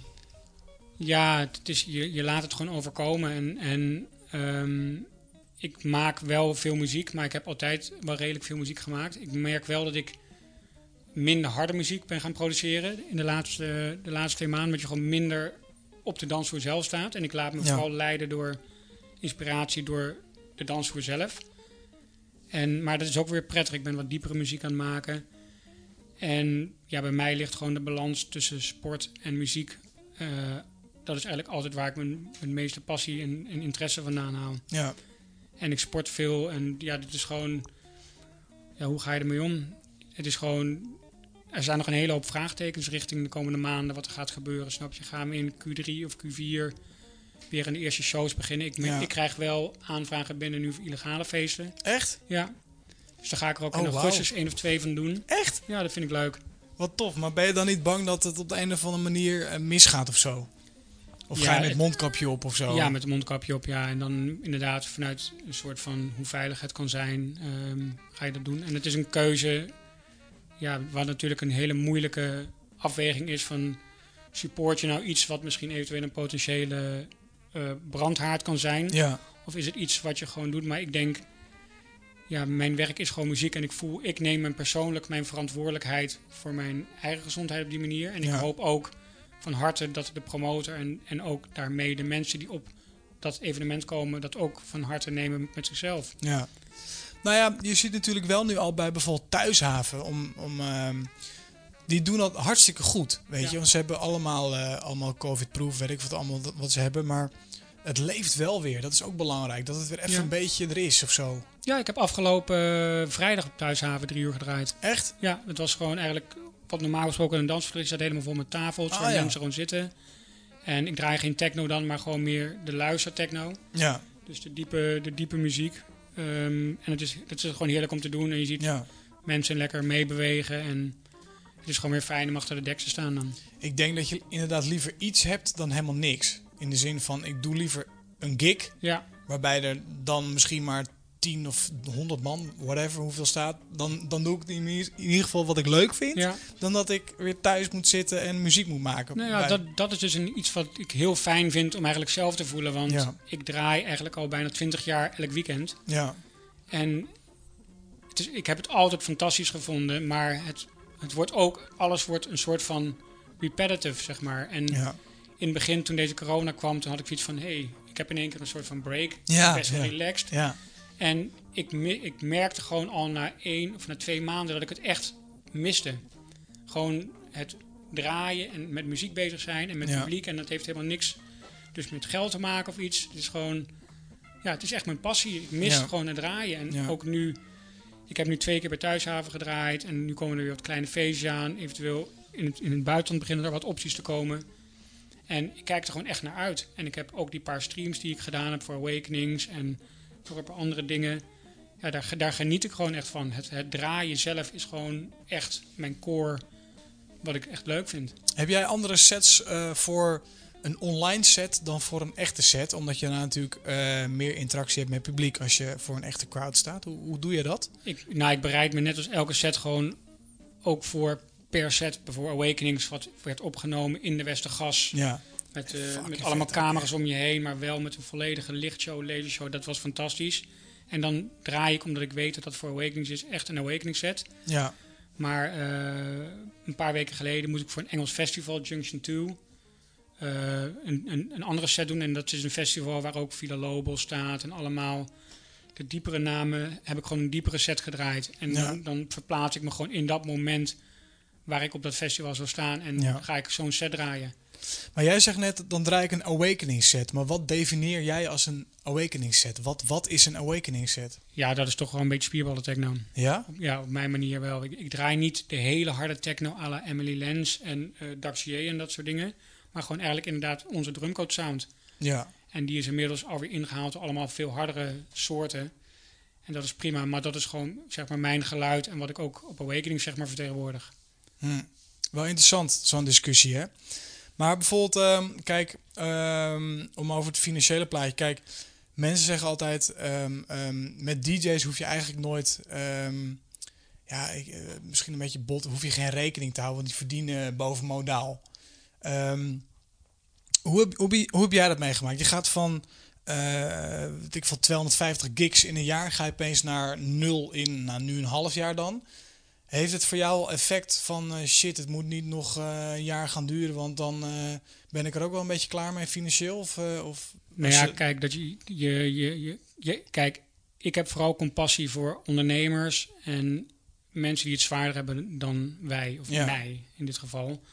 Ja, het is, je, je laat het gewoon overkomen. En, en ehm, ik maak wel veel muziek, maar ik heb altijd wel redelijk veel muziek gemaakt. Ik merk wel dat ik minder harde muziek ben gaan produceren in de laatste, de laatste twee maanden. Dat je gewoon minder op de dansvloer zelf staat. En ik laat me Ja. vooral leiden door inspiratie, door de dansvloer zelf. En, maar dat is ook weer prettig. Ik ben wat diepere muziek aan het maken. En ja, bij mij ligt gewoon de balans tussen sport en muziek. eh, dat is eigenlijk altijd waar ik mijn, mijn meeste passie en, en interesse vandaan haal. Ja, En ik sport veel en ja, dit is gewoon... Ja, hoe ga je ermee om? Het is gewoon... Er zijn nog een hele hoop vraagtekens richting de komende maanden wat er gaat gebeuren. Snap je? Gaan we in Q drie of Q vier weer aan de eerste shows beginnen? Ik, Ja. ik krijg wel aanvragen binnen nu voor illegale feesten. echt? Ja. Dus daar ga ik er ook Oh, in wauw. augustus één of twee van doen. Echt? Ja, dat vind ik leuk. Wat tof. Maar ben je dan niet bang dat het op de een of andere manier eh, misgaat of zo? Of Ja, ga je met het- mondkapje op of zo? Ja, met een mondkapje op, ja. En dan inderdaad vanuit een soort van hoe veilig het kan zijn, ehm, ga je dat doen. En het is een keuze, ja, waar natuurlijk een hele moeilijke afweging is van... support je nou iets wat misschien eventueel een potentiële eh, brandhaard kan zijn? Ja, Of is het iets wat je gewoon doet? Maar ik denk, ja, mijn werk is gewoon muziek. En ik voel, ik neem mijn persoonlijk mijn verantwoordelijkheid voor mijn eigen gezondheid op die manier. En ik Ja. hoop ook van harte dat de promotor en, en ook daarmee de mensen die op dat evenement komen, dat ook van harte nemen met zichzelf. Ja. Nou ja, je ziet natuurlijk wel nu al bij bijvoorbeeld Thuishaven. Om, om, ehm, die doen dat hartstikke goed, weet Ja. je. Want ze hebben allemaal, uh, allemaal covid-proof, weet ik wat, allemaal wat ze hebben. Maar het leeft wel weer. Dat is ook belangrijk. Dat het weer even Ja. een beetje er is of zo. Ja, ik heb afgelopen uh, vrijdag op Thuishaven drie uur gedraaid. Echt? Ja, het was gewoon eigenlijk wat normaal gesproken een dansvloer staat helemaal vol met tafels Ah, waar ja. mensen gewoon zitten. En ik draai geen techno dan, maar gewoon meer de luistertechno. Ja. Dus de diepe, de diepe muziek. Um, en het is, het is gewoon heerlijk om te doen. En je ziet Ja. mensen lekker meebewegen. En het is gewoon weer fijn om achter de dek te staan dan. Ik denk dat je inderdaad liever iets hebt dan helemaal niks. In de zin van, ik doe liever een gig, Ja, waarbij er dan misschien maar tien of honderd man, whatever, hoeveel staat. Dan, dan doe ik in ieder, in ieder geval wat ik leuk vind. ja. Dan dat ik weer thuis moet zitten en muziek moet maken. Nou ja, Bij- dat, dat is dus een, iets wat ik heel fijn vind om eigenlijk zelf te voelen. Want Ja. ik draai eigenlijk al bijna twintig jaar elk weekend. Ja, En het is, ik heb het altijd fantastisch gevonden. Maar het, het wordt ook, alles wordt een soort van repetitive, zeg maar. En ja. in het begin, toen deze corona kwam, toen had ik zoiets van, hé, hey, ik heb in één keer een soort van break. Ja, Best wel ja. relaxed. Ja, En ik, me- ik merkte gewoon al na één of na twee maanden dat ik het echt miste. Gewoon het draaien en met muziek bezig zijn en met Ja. publiek. En dat heeft helemaal niks dus met geld te maken of iets. Het is gewoon, ja, het is echt mijn passie. Ik mis Ja. gewoon het draaien. En Ja. ook nu, ik heb nu twee keer bij Thuishaven gedraaid. En nu komen er weer wat kleine feestjes aan. Eventueel in het, in het buitenland beginnen er wat opties te komen. En ik kijk er gewoon echt naar uit. En ik heb ook die paar streams die ik gedaan heb voor Awakenings en voor een paar andere dingen. Ja, daar, daar geniet ik gewoon echt van. Het, het draaien zelf is gewoon echt mijn core, wat ik echt leuk vind. Heb jij andere sets eh, voor een online set dan voor een echte set? Omdat je nou natuurlijk eh, meer interactie hebt met het publiek als je voor een echte crowd staat. Hoe, hoe doe je dat? Ik, nou, ik bereid me net als elke set gewoon ook voor per set. Bijvoorbeeld Awakenings, wat werd opgenomen in de Westergas. Ja. Met, eh, Fucking met allemaal vet ook, camera's om je heen, maar wel met een volledige lichtshow, lasershow. Dat was fantastisch. En dan draai ik, omdat ik weet dat dat voor Awakenings is, echt een Awakening set. Ja. Maar uh, een paar weken geleden moest ik voor een Engels festival, Junction twee, uh, een, een, een andere set doen. En dat is een festival waar ook Villa Lobos staat en allemaal de diepere namen. Heb ik gewoon een diepere set gedraaid. En Ja. dan, dan verplaats ik me gewoon in dat moment waar ik op dat festival zou staan. En Ja. ga ik zo'n set draaien. Maar jij zegt net, dan draai ik een awakening set. Maar wat definieer jij als een awakening set? Wat, wat is een awakening set? Ja, dat is toch wel een beetje spierballen techno. Ja? Ja, op mijn manier wel. Ik, ik draai niet de hele harde techno à la Emily Lenz en uh, Daxier en dat soort dingen. Maar gewoon eigenlijk inderdaad onze drumcode sound. Ja. En die is inmiddels alweer ingehaald door allemaal veel hardere soorten. En dat is prima, maar dat is gewoon zeg maar mijn geluid en wat ik ook op Awakening zeg maar vertegenwoordig. Hm. Wel interessant, zo'n discussie, hè? Maar bijvoorbeeld, um, kijk, um, om over het financiële plaatje. Kijk, mensen zeggen altijd, um, um, met D J's hoef je eigenlijk nooit, um, ja, ik, uh, misschien een beetje bot, hoef je geen rekening te houden, want die verdienen boven modaal. Um, hoe, heb, hoe, hoe heb jij dat meegemaakt? Je gaat van, uh, weet ik van tweehonderdvijftig gigs in een jaar, ga je opeens naar nul in, nou, nu een half jaar dan. Heeft het voor jou effect van uh, shit, het moet niet nog uh, een jaar gaan duren, want dan uh, ben ik er ook wel een beetje klaar mee financieel? Of, uh, of nou ja, je... kijk, dat je, je, je, je, je, kijk, ik heb vooral compassie voor ondernemers en mensen die het zwaarder hebben dan wij, of ja. mij in dit geval.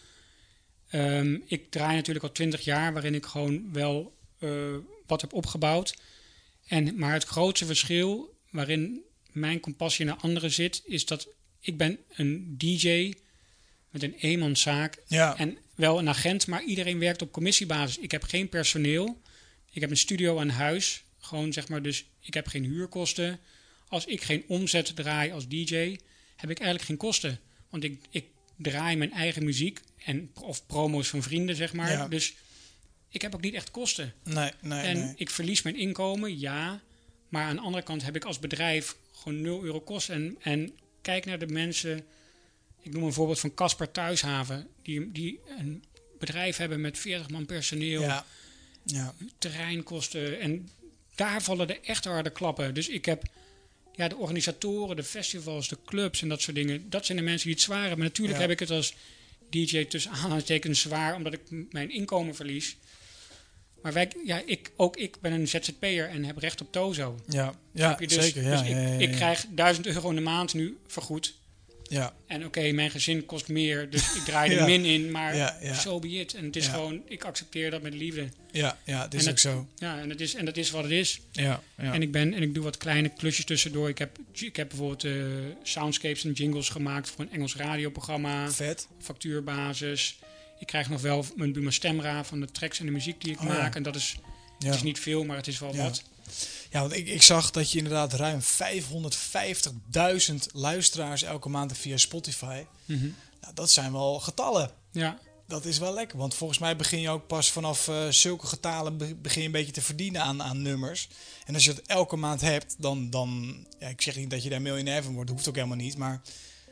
Um, ik draai natuurlijk al twintig jaar, waarin ik gewoon wel uh, wat heb opgebouwd. En, maar het grootste verschil waarin mijn compassie naar anderen zit, is dat ik ben een D J met een eenmanszaak ja. en wel een agent, maar iedereen werkt op commissiebasis. Ik heb geen personeel. Ik heb een studio aan huis. Gewoon zeg maar, dus ik heb geen huurkosten. Als ik geen omzet draai als D J, heb ik eigenlijk geen kosten. Want ik, ik draai mijn eigen muziek en, of promo's van vrienden, zeg maar. Ja. Dus ik heb ook niet echt kosten. Nee, nee, en nee. ik verlies mijn inkomen, ja. Maar aan de andere kant heb ik als bedrijf gewoon nul euro kosten. En, en kijk naar de mensen. Ik noem een voorbeeld van Casper Thuishaven. Die, die een bedrijf hebben met veertig man personeel. Ja. Ja. Terreinkosten. En daar vallen de echt harde klappen. Dus ik heb, ja, de organisatoren, de festivals, de clubs en dat soort dingen. Dat zijn de mensen die het zwaar hebben. Maar natuurlijk Ja. heb ik het als D J tussen aanhalingstekens zwaar, omdat ik m- mijn inkomen verlies. Maar wij, ja, ik, ook ik ben een Z Z P'er en heb recht op Tozo. Ja, ja Snap je? Dus, zeker. Ja, dus ja, ik, ja, ja. ik krijg duizend euro in de maand nu vergoed. Ja, En oké, mijn gezin kost meer, dus ik draai er Ja. min in, maar Ja, ja. so be it. En het is Ja. gewoon, ik accepteer dat met liefde. ja, ja, het is En ook het- zo. Ja, en, het is, en dat is wat het is. Ja, ja. En ik ben en ik doe wat kleine klusjes tussendoor. Ik heb, ik heb bijvoorbeeld eh, soundscapes en jingles gemaakt voor een Engels radioprogramma, Vet. factuurbasis. Ik krijg nog wel mijn, mijn stemra van de tracks en de muziek die ik Oh, ja. maak. En dat is, Ja. het is niet veel, maar het is wel Ja. wat. Ja, want ik, ik zag dat je inderdaad ruim vijfhonderdvijftigduizend luisteraars elke maand hebt via Spotify. Mhm. Nou, dat zijn wel getallen. Ja, Dat is wel lekker, want volgens mij begin je ook pas vanaf eh, zulke getalen be- begin je een beetje te verdienen aan, aan nummers. En als je het elke maand hebt, dan, dan ja, ik zeg niet dat je daar miljonair van wordt, dat hoeft ook helemaal niet. Maar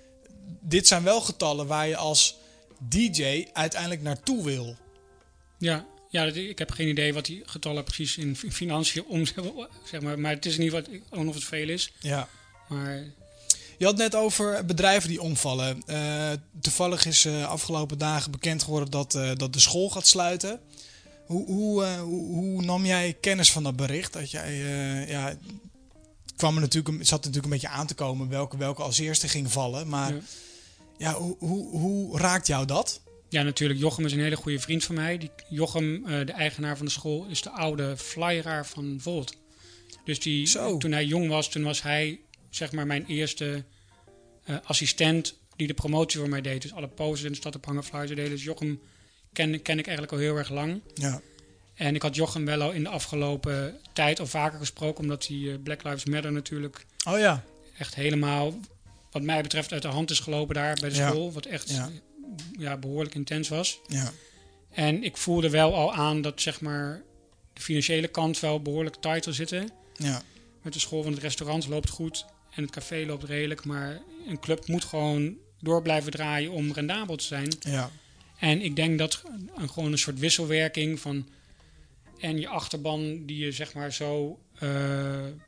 dit zijn wel getallen waar je als D J uiteindelijk naartoe wil. ja. Ja, dat, ik heb geen idee wat die getallen precies in fi- financiën omzetten, zeg maar. Maar het is in ieder geval, ik weet niet of het veel is. Ja. Maar Je had net over bedrijven die omvallen. Eh, toevallig is eh, afgelopen dagen bekend geworden dat, eh, dat de school gaat sluiten. Hoe, hoe, eh, hoe, hoe nam jij kennis van dat bericht? Dat jij, eh, ja, het kwam er natuurlijk, het zat natuurlijk een beetje aan te komen welke, welke als eerste ging vallen. Maar ja. ja, hoe, hoe, hoe raakt jou dat? Ja, natuurlijk. Jochem is een hele goede vriend van mij. Die, Jochem, eh, de eigenaar van de school, is de oude flyeraar van Volt. Dus die, Zo. toen hij jong was, toen was hij zeg maar mijn eerste eh, assistent die de promotie voor mij deed. Dus alle posters in de stad op hangen, flyers deden. Dus Jochem ken, ken ik eigenlijk al heel erg lang. Ja, En ik had Jochem wel al in de afgelopen tijd al vaker gesproken, omdat hij eh, Black Lives Matter natuurlijk oh ja. echt helemaal, wat mij betreft, uit de hand is gelopen daar bij de Ja. school. Wat echt Ja. ja, behoorlijk intens was. Ja, En ik voelde wel al aan dat zeg maar de financiële kant wel behoorlijk tight wil zitten. ja, Met de school van het restaurant loopt goed en het café loopt redelijk. Maar een club moet gewoon door blijven draaien om rendabel te zijn. ja, En ik denk dat een, gewoon een soort wisselwerking van en je achterban die je zeg maar zo eh, eh,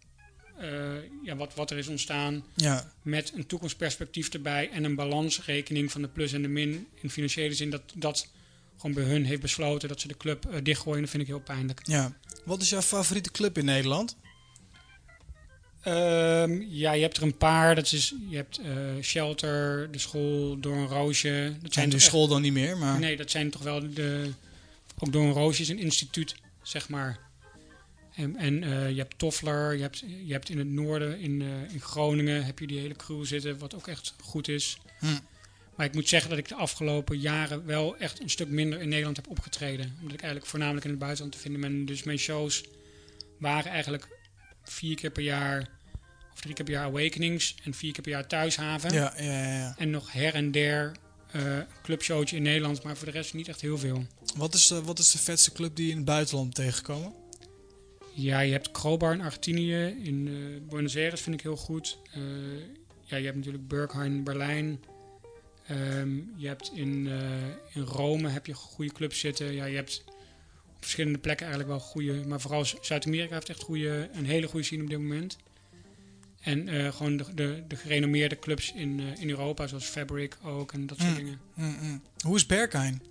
ja, wat, wat er is ontstaan ja, met een toekomstperspectief erbij en een balansrekening van de plus en de min in financiële zin dat dat gewoon bij hun heeft besloten dat ze de club uh, dichtgooien. Dat vind ik heel pijnlijk. ja. Wat is jouw favoriete club in Nederland? Um, ja, je hebt er een paar. Dat is, je hebt uh, Shelter, de school, Door een Roosje. Dat Zijn de toch school dan niet meer, maar... echt, nee, dat zijn toch wel de... Ook Door een Roosje is een instituut, zeg maar. En, en uh, je hebt Toffler, je hebt, je hebt in het noorden, in, uh, in Groningen, heb je die hele crew zitten, wat ook echt goed is. Hm. Maar ik moet zeggen dat ik de afgelopen jaren wel echt een stuk minder in Nederland heb opgetreden. Omdat ik eigenlijk voornamelijk in het buitenland te vinden ben. Dus mijn shows waren eigenlijk vier keer per jaar, of drie keer per jaar Awakenings en vier keer per jaar Thuishaven. Ja, ja, ja, ja. En nog her en der uh, clubshowtje in Nederland, maar voor de rest niet echt heel veel. Wat is, uh, wat is de vetste club die je in het buitenland tegengekomen? Ja, je hebt Crowbar in Argentinië, in uh, Buenos Aires vind ik heel goed. Uh, ja, je hebt natuurlijk Berghain, Berlijn. Um, je hebt in, uh, in Rome heb je goede clubs zitten. Ja, je hebt op verschillende plekken eigenlijk wel goede, maar vooral Zuid-Amerika heeft echt goede, een hele goede scene op dit moment. En uh, gewoon de, de, de gerenommeerde clubs in, uh, in Europa, zoals Fabric ook en dat soort mm, dingen. Mm, mm. Hoe is Berghain?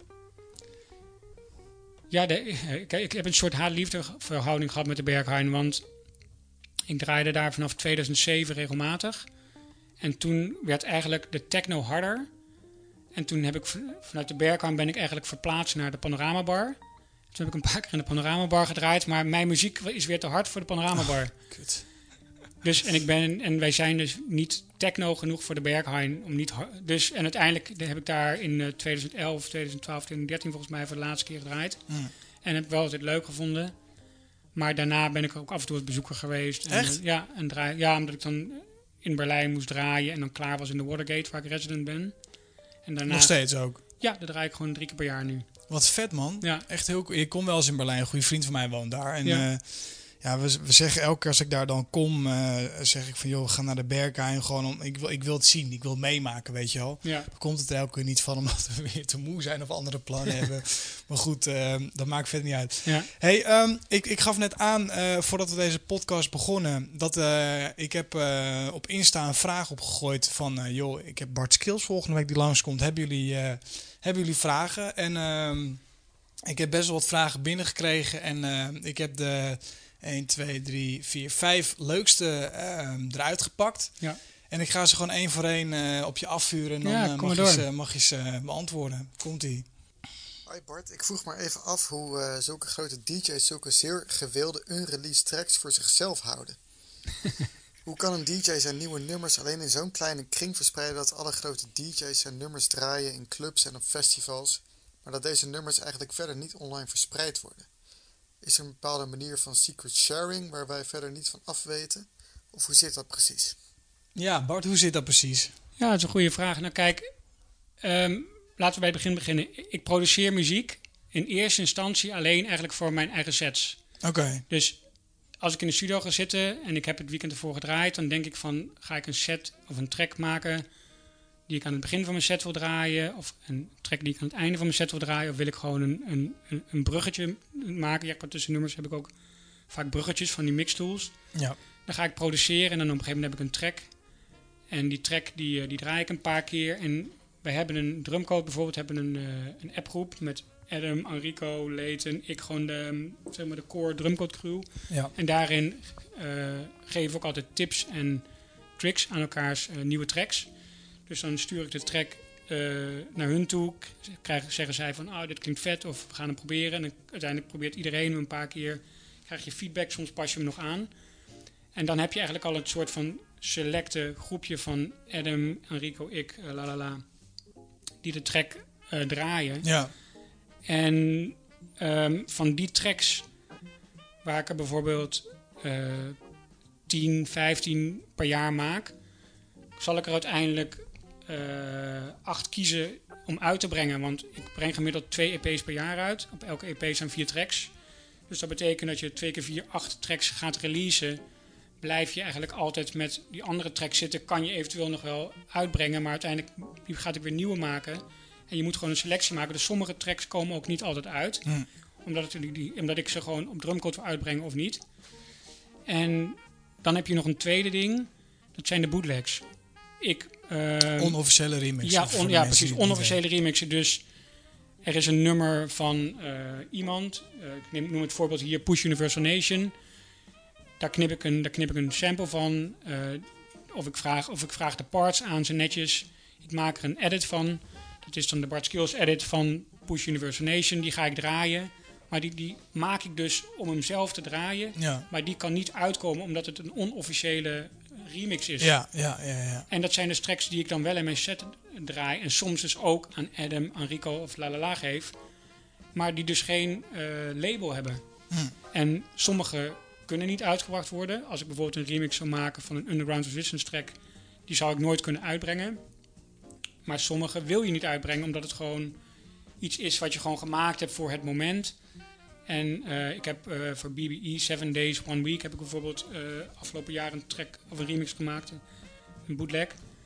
Ja, de, ik, ik heb een soort haat-liefde verhouding gehad met de Berghain, want ik draaide daar vanaf tweeduizend zeven regelmatig. En toen werd eigenlijk de techno harder. En toen heb ik vanuit de Berghain ben ik eigenlijk verplaatst naar de Panoramabar. Toen heb ik een paar keer in de Panoramabar gedraaid, maar mijn muziek is weer te hard voor de Panoramabar. Oh, kut. Dus en ik ben en wij zijn dus niet techno genoeg voor de Berghain om niet hard, dus en uiteindelijk heb ik daar in uh, tweeduizend elf, tweeduizend twaalf, tweeduizend dertien volgens mij voor de laatste keer gedraaid. Mm. En heb ik wel altijd leuk gevonden. Maar daarna ben ik ook af en toe als bezoeker geweest. En, Echt? Uh, ja, en draai, ja, omdat ik dan in Berlijn moest draaien en dan klaar was in de Watergate waar ik resident ben. En daarna, Nog steeds ook? Ja, dat draai ik gewoon drie keer per jaar nu. Wat vet, man. Ja. Echt heel cool. Ik kom wel eens in Berlijn. Een goede vriend van mij woont daar. En ja. Uh, Ja, we, we zeggen elke keer als ik daar dan kom, uh, zeg ik van joh, we gaan naar de Berghain gewoon om. Ik wil, ik wil het zien, ik wil het meemaken, weet je wel. Ja. Dan komt het er elke keer niet van omdat we weer te moe zijn of andere plannen hebben. Maar goed, uh, dat maakt verder niet uit. Ja. Hey, um, ik, ik gaf net aan uh, voordat we deze podcast begonnen dat uh, ik heb uh, op Insta een vraag opgegooid van uh, joh, ik heb Bart Skills volgende week die langskomt. Hebben jullie, uh, hebben jullie vragen? En uh, ik heb best wel wat vragen binnengekregen en uh, ik heb de een, twee, drie, vier, vijf leukste uh, eruit gepakt. Ja. En ik ga ze gewoon één voor één uh, op je afvuren en dan ja, uh, mag, je ze, mag je ze beantwoorden. Komt-ie. Hoi Bart, ik vroeg maar even af hoe uh, zulke grote D J's zulke zeer gewilde unreleased tracks voor zichzelf houden. Hoe kan een D J zijn nieuwe nummers alleen in zo'n kleine kring verspreiden dat alle grote D J's zijn nummers draaien in clubs en op festivals, maar dat deze nummers eigenlijk verder niet online verspreid worden? Is er een bepaalde manier van secret sharing waar wij verder niet van af weten? Of hoe zit dat precies? Ja, Bart, hoe zit dat precies? Ja, dat is een goede vraag. Nou kijk, um, laten we bij het begin beginnen. Ik produceer muziek in eerste instantie alleen eigenlijk voor mijn eigen sets. Oké. Okay. Dus als ik in de studio ga zitten en ik heb het weekend ervoor gedraaid, dan denk ik van, ga ik een set of een track maken die ik aan het begin van mijn set wil draaien, of een track die ik aan het einde van mijn set wil draaien, of wil ik gewoon een, een, een bruggetje maken. Ja, tussen nummers heb ik ook vaak bruggetjes van die mixtools. Ja. Dan ga ik produceren en dan op een gegeven moment heb ik een track. En die track die, die draai ik een paar keer. En wij hebben een drumcode bijvoorbeeld, hebben een, uh, een appgroep met Adam, Enrico, Leighton, ik gewoon de, zeg maar de core drumcode crew. Ja. En daarin uh, geven we ook altijd tips en tricks aan elkaars uh, nieuwe tracks. Dus dan stuur ik de track uh, naar hun toe. Krijgen, zeggen zij van, oh, dit klinkt vet, of we gaan hem proberen. En dan, uiteindelijk probeert iedereen hem een paar keer. Krijg je feedback, soms pas je hem nog aan. En dan heb je eigenlijk al een soort van selecte groepje van Adam, Enrico, ik, uh, la la la, die de track uh, draaien. Ja. En um, van die tracks, waar ik er bijvoorbeeld uh, tien, vijftien per jaar maak, zal ik er uiteindelijk uh, acht kiezen om uit te brengen. Want ik breng gemiddeld twee E P's per jaar uit. Op elke E P zijn vier tracks. Dus dat betekent dat je twee keer vier, acht tracks gaat releasen. Blijf je eigenlijk altijd met die andere tracks zitten. Kan je eventueel nog wel uitbrengen. Maar uiteindelijk gaat ik weer nieuwe maken. En je moet gewoon een selectie maken. Dus sommige tracks komen ook niet altijd uit. Hmm. Omdat, het, die, omdat ik ze gewoon op drumcode wil uitbrengen of niet. En dan heb je nog een tweede ding. Dat zijn de bootlegs. Ik, uh, onofficiële remixen. Ja, on, ja precies. Onofficiële remixen. Dus er is een nummer van uh, iemand. Uh, ik neem, noem het voorbeeld hier. Push Universal Nation. Daar knip ik een, daar knip ik een sample van. Uh, of, ik vraag, of ik vraag de parts aan ze netjes. Ik maak er een edit van. Dat is dan de Bart Skills edit van Push Universal Nation. Die ga ik draaien. Maar die, die maak ik dus om hem zelf te draaien. Ja. Maar die kan niet uitkomen omdat het een onofficiële remix is. Ja, ja, ja, ja. En dat zijn dus tracks die ik dan wel in mijn set draai. En soms dus ook aan Adam, Enrico of Lalala geef. Maar die dus geen uh, label hebben. Hm. En sommige kunnen niet uitgebracht worden. Als ik bijvoorbeeld een remix zou maken van een Underground Resistance track, die zou ik nooit kunnen uitbrengen. Maar sommige wil je niet uitbrengen, omdat het gewoon iets is wat je gewoon gemaakt hebt voor het moment. En uh, ik heb uh, voor B B E Seven Days, One Week, heb ik bijvoorbeeld uh, afgelopen jaar een track of een remix gemaakt. Een bootleg.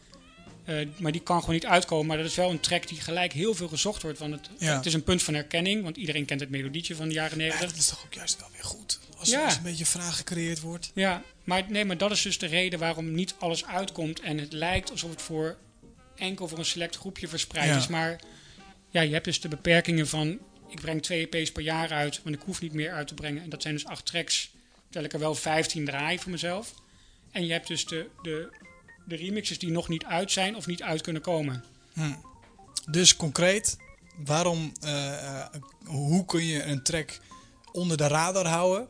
Uh, maar die kan gewoon niet uitkomen. Maar dat is wel een track die gelijk heel veel gezocht wordt. Want het, ja. het is een punt van herkenning. Want iedereen kent het melodietje van de jaren negentig. Ja, dat is toch ook juist wel weer goed. Als ja. er eens een beetje vraag gecreëerd wordt. Ja, maar, nee, maar dat is dus de reden waarom niet alles uitkomt. En het lijkt alsof het voor enkel voor een select groepje verspreid ja. is. Maar ja, je hebt dus de beperkingen van, ik breng twee E P's per jaar uit. Want ik hoef niet meer uit te brengen. En dat zijn dus acht tracks. Terwijl ik er wel vijftien draai voor mezelf. En je hebt dus de, de, de remixes die nog niet uit zijn of niet uit kunnen komen. Hm. Dus concreet, waarom, uh, uh, hoe kun je een track onder de radar houden?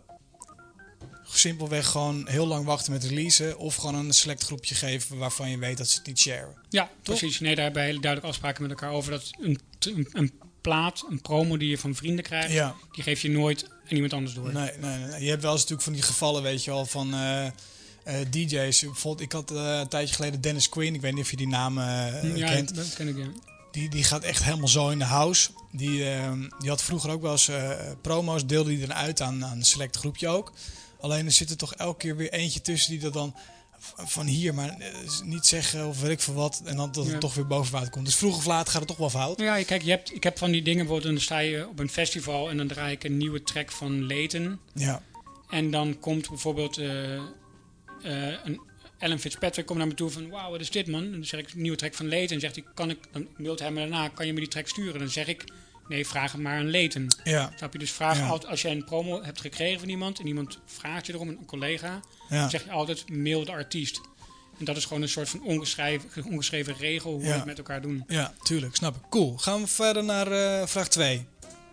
Simpelweg gewoon heel lang wachten met releasen. Of gewoon een select groepje geven waarvan je weet dat ze het niet sharen. Ja, toch? Precies. Nee, daar hebben we hele duidelijke afspraken met elkaar over. Dat een, een, een plaat, een promo die je van vrienden krijgt, ja. die geef je nooit aan iemand anders door. Nee, nee, nee. Je hebt wel eens natuurlijk van die gevallen, weet je wel, van uh, uh, D J's. Bijvoorbeeld, ik had uh, een tijdje geleden Dennis Quinn. Ik weet niet of je die naam uh, ja, kent. dat ken ik, ja. Die, die gaat echt helemaal zo in de house. Die, uh, die had vroeger ook wel eens uh, promo's, deelde die dan uit aan, aan een select groepje ook. Alleen er zit er toch elke keer weer eentje tussen die dat dan van hier, maar uh, niet zeggen of weet ik veel wat. En dan dat het Ja. toch weer boven water komt. Dus vroeg of laat gaat het toch wel fout. Ja, kijk, je hebt, ik heb van die dingen, bijvoorbeeld dan sta je op een festival en dan draai ik een nieuwe track van Leighton. Ja, En dan komt bijvoorbeeld uh, uh, een Alan Fitzpatrick komt naar me toe van, wauw, wat is dit man? En dan zeg ik, een nieuwe track van Leighton. En zegt hij, kan ik, dan mailt hij me daarna, kan je me die track sturen? Dan zeg ik, nee, vraag hem maar aan Leighton. ja, Snap je? Dus vraag Ja. altijd, als jij een promo hebt gekregen van iemand en iemand vraagt je erom, een collega, ja. dan zeg je altijd, mail de artiest. En dat is gewoon een soort van ongeschreven, ongeschreven regel hoe Ja. we het met elkaar doen. Ja, tuurlijk, snap ik. Cool. Gaan we verder naar uh, vraag twee.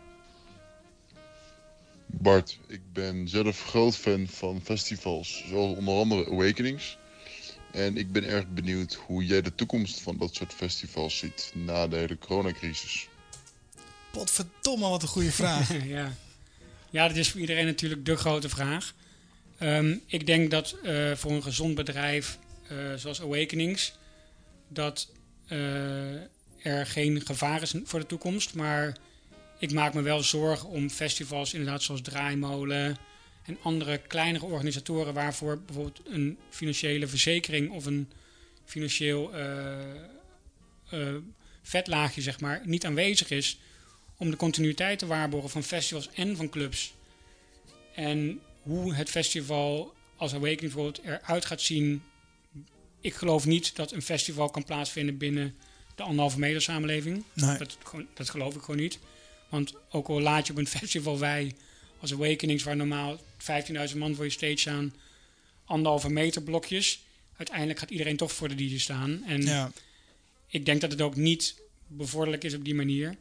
Bart, ik ben zelf groot fan van festivals, zoals onder andere Awakenings. En ik ben erg benieuwd hoe jij de toekomst van dat soort festivals ziet na de hele coronacrisis. Potverdomme, wat een goede vraag. ja. ja, dat is voor iedereen natuurlijk de grote vraag. Um, ik denk dat uh, voor een gezond bedrijf uh, zoals Awakenings, dat uh, er geen gevaar is voor de toekomst. Maar ik maak me wel zorgen om festivals inderdaad zoals Draaimolen en andere kleinere organisatoren waarvoor bijvoorbeeld een financiële verzekering of een financieel uh, uh, vetlaagje zeg maar, niet aanwezig is om de continuïteit te waarborgen van festivals en van clubs. En hoe het festival als Awakening bijvoorbeeld eruit gaat zien. Ik geloof niet dat een festival kan plaatsvinden binnen de anderhalve meter samenleving. Nee. Dat, dat geloof ik gewoon niet. Want ook al laat je op een festival wij als Awakenings, waar normaal vijftienduizend man voor je stage staan, anderhalve meter blokjes. Uiteindelijk gaat iedereen toch voor de D J staan. En Ja, ik denk dat het ook niet bevorderlijk is op die manier.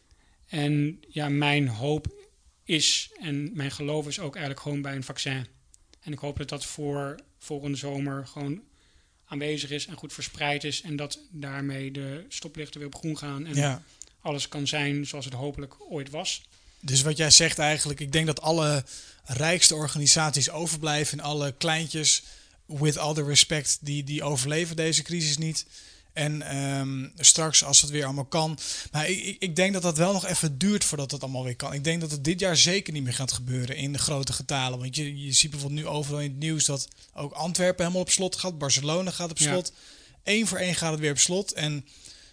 En ja, mijn hoop is, en mijn geloof is ook eigenlijk gewoon bij een vaccin. En ik hoop dat dat voor volgende zomer gewoon aanwezig is en goed verspreid is. En dat daarmee de stoplichten weer op groen gaan. En ja. alles kan zijn zoals het hopelijk ooit was. Dus wat jij zegt eigenlijk, ik denk dat alle rijkste organisaties overblijven en alle kleintjes, with all the respect, die, die overleven deze crisis niet. En um, straks als het weer allemaal kan. Maar ik, ik denk dat dat wel nog even duurt voordat het allemaal weer kan. Ik denk dat het dit jaar zeker niet meer gaat gebeuren in de grote getalen. Want je, je ziet bijvoorbeeld nu overal in het nieuws dat ook Antwerpen helemaal op slot gaat. Barcelona gaat op slot. Ja. Eén voor één gaat het weer op slot. En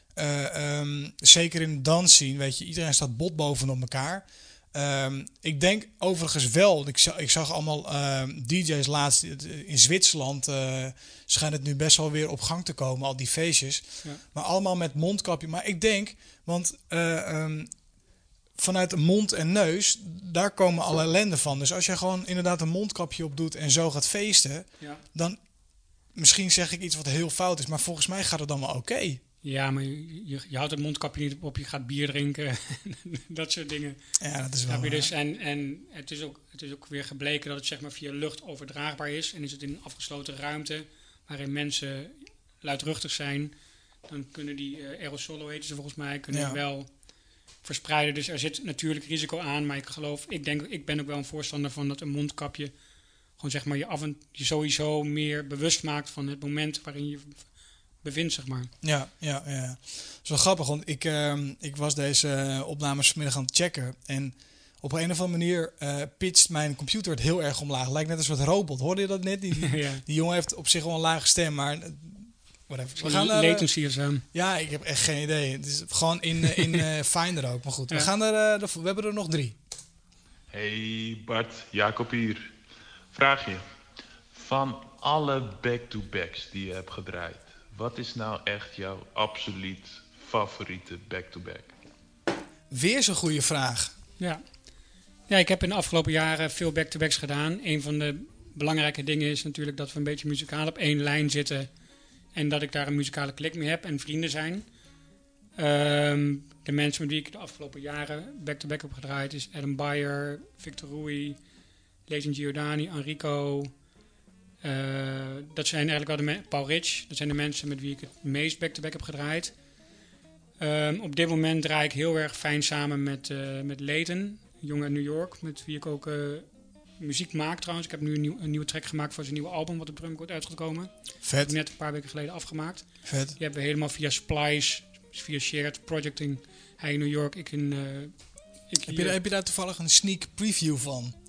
uh, um, zeker in de dansscene, weet je, iedereen staat bot bovenop elkaar. Um, ik denk overigens wel, ik zag, ik zag allemaal uh, D J's laatst in Zwitserland, uh, schijnt het nu best wel weer op gang te komen, al die feestjes. Ja. Maar allemaal met mondkapje. Maar ik denk, want uh, um, vanuit de mond en neus, daar komen alle ellende van. Dus als je gewoon inderdaad een mondkapje op doet en zo gaat feesten, ja. dan misschien zeg ik iets wat heel fout is, maar volgens mij gaat het dan wel oké. Okay. Ja, maar je, je, je houdt het mondkapje niet op, je gaat bier drinken, dat soort dingen. Ja, dat is wel je dus, en en het, is ook, het is ook weer gebleken dat het zeg maar via lucht overdraagbaar is. En is het in een afgesloten ruimte waarin mensen luidruchtig zijn, dan kunnen die uh, aerosolen, heten ze volgens mij, kunnen ja. wel verspreiden. Dus er zit natuurlijk risico aan, maar ik geloof, ik denk, ik ben ook wel een voorstander van dat een mondkapje gewoon zeg maar je af en je sowieso meer bewust maakt van het moment waarin je bevindt, zeg maar. Ja, ja, ja. Dat is wel grappig, want ik, uh, ik was deze uh, opnames vanmiddag aan het checken en op een of andere manier uh, pitcht mijn computer het heel erg omlaag. Lijkt net een soort robot. Hoorde je dat net? Die, die, ja. die jongen heeft op zich wel een lage stem, maar uh, whatever. We gaan naar latency of zo. Ja, ik heb echt geen idee. Het is gewoon in, in uh, Finder ook. Maar goed, ja. we gaan er. Uh, we hebben er nog drie. Hey Bart, Jacob hier. Vraag je. Van alle back-to-backs die je hebt gedraaid, wat is nou echt jouw absoluut favoriete back-to-back? Weer zo'n goede vraag. Ja. ja, ik heb in de afgelopen jaren veel back-to-backs gedaan. Een van de belangrijke dingen is natuurlijk dat we een beetje muzikaal op één lijn zitten. En dat ik daar een muzikale klik mee heb en vrienden zijn. Um, de mensen met wie ik de afgelopen jaren back-to-back heb gedraaid is Adam Beyer, Victor Rui, Legend Giordani, Enrico. Uh, dat zijn eigenlijk wel de me- Paul Rich. Dat zijn de mensen met wie ik het meest back-to-back heb gedraaid. Um, op dit moment draai ik heel erg fijn samen met, uh, met Leighton, een jongen uit New York, met wie ik ook uh, muziek maak trouwens. Ik heb nu een, nieuw, een nieuwe track gemaakt voor zijn nieuwe album, wat op Drumcode uitgekomen. Vet. Dat heb ik net een paar weken geleden afgemaakt. Vet. Die hebben we helemaal via Splice, via Shared Projecting. Hij in New York, ik in... Uh, ik heb, je, heb je daar toevallig een sneak preview van?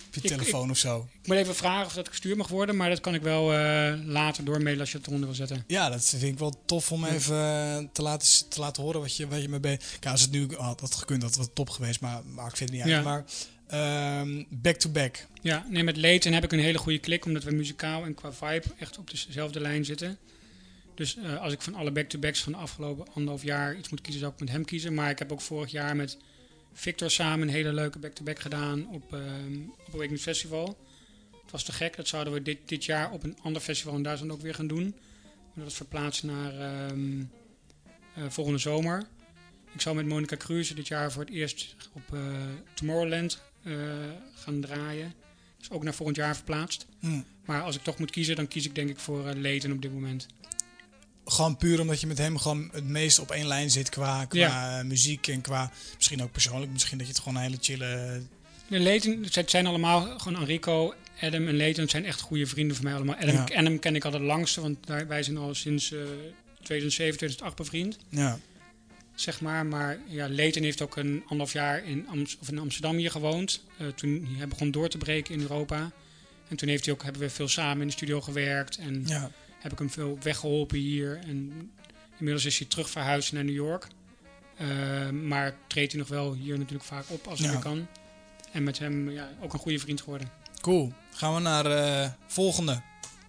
Op je Ik- telefoon ik- of zo. Ik moet even vragen of dat gestuurd mag worden, maar dat kan ik wel uh, later doormailen als je het eronder wil zetten. Ja, dat vind ik wel tof om Ja. even uh, te, laten, te laten horen wat je, wat je mee bent. Kijk, als het nu had dat gekund, dat was top geweest, maar maakt verder niet uit. Ja. Maar um, back-to-back. Ja, nee, met Leighton heb ik een hele goede klik, omdat we muzikaal en qua vibe echt op dezelfde lijn zitten. Dus uh, als ik van alle back-to-backs van de afgelopen anderhalf jaar iets moet kiezen, zou ik met hem kiezen. Maar ik heb ook vorig jaar met Victor samen een hele leuke back-to-back gedaan op, uh, op Awakening Festival. Het was te gek, dat zouden we dit, dit jaar op een ander festival in Duitsland ook weer gaan doen. Maar dat is verplaatst naar um, uh, volgende zomer. Ik zou met Monica Kruse dit jaar voor het eerst op uh, Tomorrowland uh, gaan draaien. Dus ook naar volgend jaar verplaatst. Hm. Maar als ik toch moet kiezen, dan kies ik denk ik voor uh, Leighton op dit moment. Gewoon puur omdat je met hem gewoon het meest op één lijn zit qua, qua ja. muziek en qua misschien ook persoonlijk. Misschien dat je het gewoon een hele chille... De Leighton, het zijn allemaal gewoon Enrico, Adam en Leighton zijn echt goede vrienden van mij allemaal. Adam, ja. Adam ken ik al het langste, want wij zijn al sinds uh, tweeduizend zeven, tweeduizend acht bevriend. Ja. Zeg maar, maar ja, Leighton heeft ook een anderhalf jaar in, Am- of in Amsterdam hier gewoond. Uh, toen hij begon door te breken in Europa. En toen heeft hij ook, hebben we veel samen in de studio gewerkt. En ja. heb ik hem veel weggeholpen hier. En inmiddels is hij terug verhuisd naar New York. Uh, maar treedt hij nog wel hier natuurlijk vaak op als hij ja. weer kan. En met hem ja, ook een goede vriend geworden. Cool. Gaan we naar uh, volgende.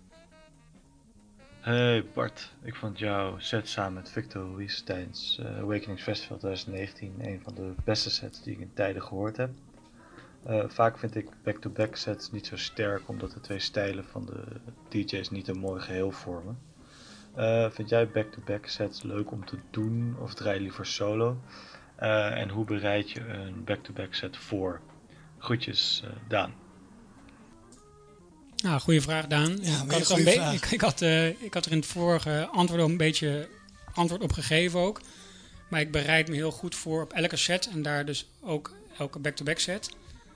Hey Bart, ik vond jouw set samen met Victor Ruiz tijdens uh, Awakenings Festival twintig negentien een van de beste sets die ik in tijden gehoord heb. Uh, vaak vind ik back-to-back sets niet zo sterk omdat de twee stijlen van de D J's niet een mooi geheel vormen. Uh, vind jij back-to-back sets leuk om te doen of draai je liever solo? Uh, en hoe bereid je een back-to-back set voor? Groetjes, uh, Daan. Nou, goede vraag, Daan. Ja, ik, had een be- vraag. ik, ik, had, uh, ik had er in het vorige antwoord al een beetje antwoord op gegeven ook. Maar ik bereid me heel goed voor op elke set en daar dus ook elke back-to-back set.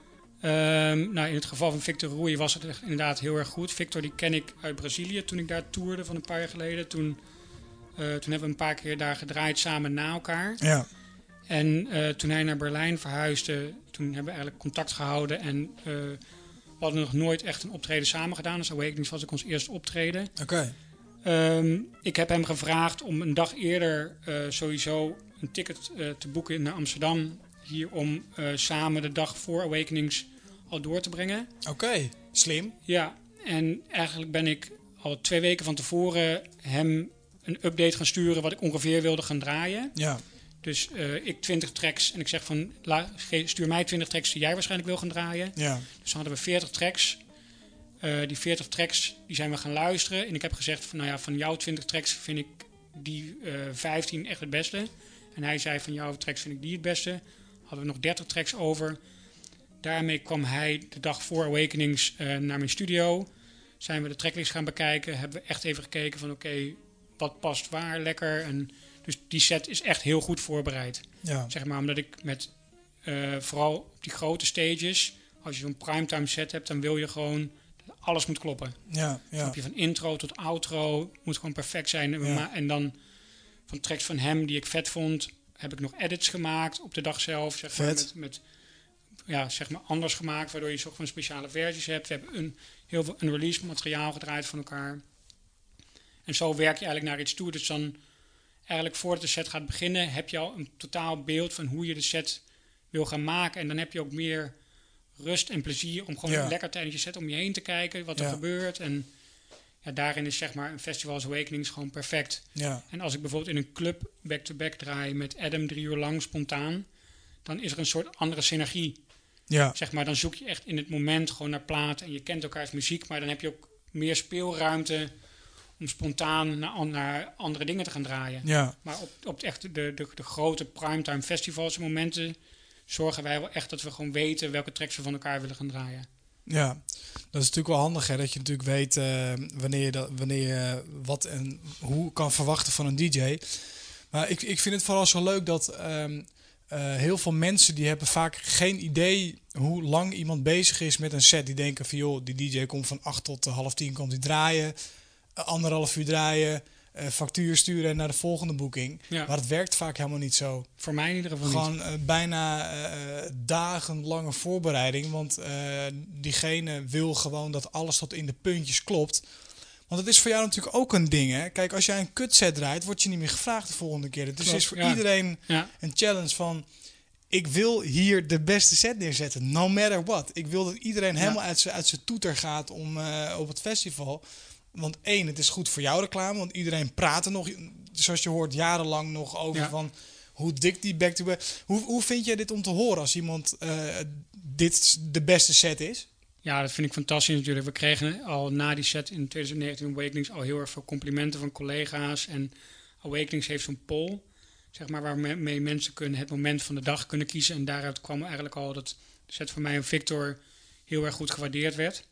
Um, nou, in het geval van Victor Ruiz was het inderdaad heel erg goed. Victor die ken ik uit Brazilië toen ik daar toerde van een paar jaar geleden. Toen, uh, toen hebben we een paar keer daar gedraaid samen na elkaar. Ja. En uh, toen hij naar Berlijn verhuisde, toen hebben we eigenlijk contact gehouden. En uh, we hadden nog nooit echt een optreden samen gedaan. Dus Awakenings was ook ons eerste optreden. Oké. Okay. Um, ik heb hem gevraagd om een dag eerder uh, sowieso een ticket uh, te boeken naar Amsterdam. Hier om uh, samen de dag voor Awakenings al door te brengen. Oké, okay. Slim. Ja, en eigenlijk ben ik al twee weken van tevoren hem een update gaan sturen wat ik ongeveer wilde gaan draaien. Ja. Dus uh, ik twintig tracks en ik zeg van la, stuur mij twintig tracks die jij waarschijnlijk wil gaan draaien. Ja. Dus dan hadden we veertig tracks. Uh, die veertig tracks die zijn we gaan luisteren. En ik heb gezegd van nou ja, van jouw twintig tracks vind ik die uh, vijftien echt het beste. En hij zei van jouw tracks vind ik die het beste. Hadden we nog dertig tracks over. Daarmee kwam hij de dag voor Awakenings uh, naar mijn studio. Zijn we de tracklist gaan bekijken. Hebben we echt even gekeken van oké, okay, wat past waar lekker. En dus die set is echt heel goed voorbereid. Ja. Zeg maar omdat ik met uh, vooral op die grote stages, als je zo'n primetime set hebt, dan wil je gewoon alles moet kloppen. Ja, ja. Snap je, van intro tot outro moet gewoon perfect zijn. En, Ja. ma- en dan van tracks van hem die ik vet vond, heb ik nog edits gemaakt op de dag zelf. Zeg maar, Vet. met, met ja, zeg maar anders gemaakt, waardoor je soort van speciale versies hebt. We hebben een, heel veel unreleased materiaal gedraaid van elkaar. En zo werk je eigenlijk naar iets toe. Dus dan eigenlijk voordat de set gaat beginnen, heb je al een totaal beeld van hoe je de set wil gaan maken. En dan heb je ook meer rust en plezier om gewoon Ja. lekker tijdens je set om je heen te kijken wat er Ja. gebeurt. En ja, daarin is zeg maar een festival als Awakenings gewoon perfect. Ja. En als ik bijvoorbeeld in een club back-to-back draai met Adam drie uur lang spontaan, dan is er een soort andere synergie. Ja. Zeg maar, dan zoek je echt in het moment gewoon naar platen en je kent elkaars muziek, maar dan heb je ook meer speelruimte om spontaan naar, an- naar andere dingen te gaan draaien. Ja. Maar op, op echt de, de, de grote primetime festivals en momenten zorgen wij wel echt dat we gewoon weten welke tracks we van elkaar willen gaan draaien. Ja, dat is natuurlijk wel handig, hè, dat je natuurlijk weet uh, wanneer je, dat, wanneer je wat en hoe kan verwachten van een D J. Maar ik, ik vind het vooral zo leuk dat um, uh, heel veel mensen die hebben vaak geen idee hoe lang iemand bezig is met een set. Die denken van joh, die D J komt van acht tot half tien komt hij draaien, uh, anderhalf uur draaien. uh, factuur sturen en naar de volgende boeking. Ja. Maar het werkt vaak helemaal niet zo. Voor mij in ieder geval Gewoon niet. uh, bijna uh, dagenlange voorbereiding. Want uh, diegene wil gewoon dat alles tot in de puntjes klopt. Want het is voor jou natuurlijk ook een ding, hè. Kijk, als jij een kutset draait, word je niet meer gevraagd de volgende keer. Dus het is voor ja. iedereen ja. een challenge van... Ik wil hier de beste set neerzetten, no matter what. Ik wil dat iedereen ja. helemaal uit zijn uit zijn toeter gaat om, uh, op het festival. Want één, het is goed voor jouw reclame. Want iedereen praat er nog, zoals je hoort, jarenlang nog over ja. van... Hoe dik die back-to-back... Hoe, hoe vind jij dit om te horen als iemand uh, dit de beste set is? Ja, dat vind ik fantastisch natuurlijk. We kregen al na die set in twintig negentien Awakenings al heel erg veel complimenten van collega's. En Awakenings heeft zo'n poll, zeg maar, waarmee mensen kunnen het moment van de dag kunnen kiezen. En daaruit kwam eigenlijk al dat de set van mij en Victor heel erg goed gewaardeerd werd.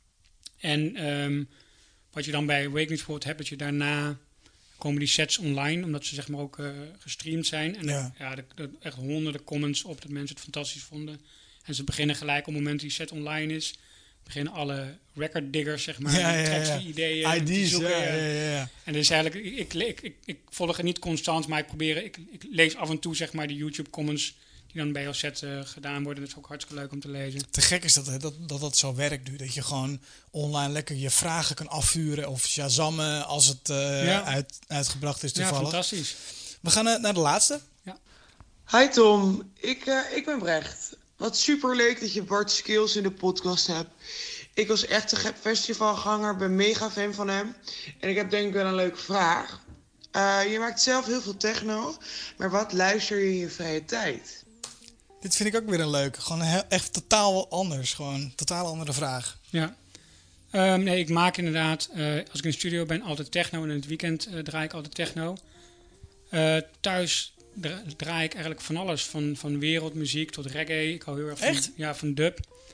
En um, wat je dan bij Awakenings bijvoorbeeld hebt, dat je daarna komen die sets online, omdat ze zeg maar ook uh, gestreamd zijn. En ja, ja de, de, echt honderden comments op dat mensen het fantastisch vonden. En ze beginnen gelijk op het moment die set online is, beginnen alle record diggers, zeg maar, ja, ja, tracks, ja. die ideeën I D's, te zoeken. Ja, ja, ja, ja. En dus eigenlijk, ik, ik, ik, ik volg het niet constant, maar ik probeer, ik, ik lees af en toe, zeg maar, de YouTube comments die dan bij jouw set uh, gedaan worden. Dat is ook hartstikke leuk om te lezen. Te gek is dat, hè, dat, dat dat zo werkt nu. Dat je gewoon online lekker je vragen kan afvuren of shazammen als het uh, ja. uit, uitgebracht is toevallig. Ja, fantastisch. We gaan uh, naar de laatste. Ja. Hi Tom, ik, uh, ik ben Brecht. Wat super leuk dat je Bart Skills in de podcast hebt. Ik was echt een festivalganger, ben mega fan van hem. En ik heb denk ik wel een leuke vraag. Uh, je maakt zelf heel veel techno, maar wat luister je in je vrije tijd? Dit vind ik ook weer een leuke. Gewoon heel, echt totaal anders. Gewoon totaal andere vraag. Ja. Um, nee, ik maak inderdaad, uh, als ik in de studio ben, altijd techno. En in het weekend uh, draai ik altijd techno. Uh, thuis dra- draai ik eigenlijk van alles. Van, van wereldmuziek tot reggae. Ik hou heel erg van, Echt? Ja, van dub.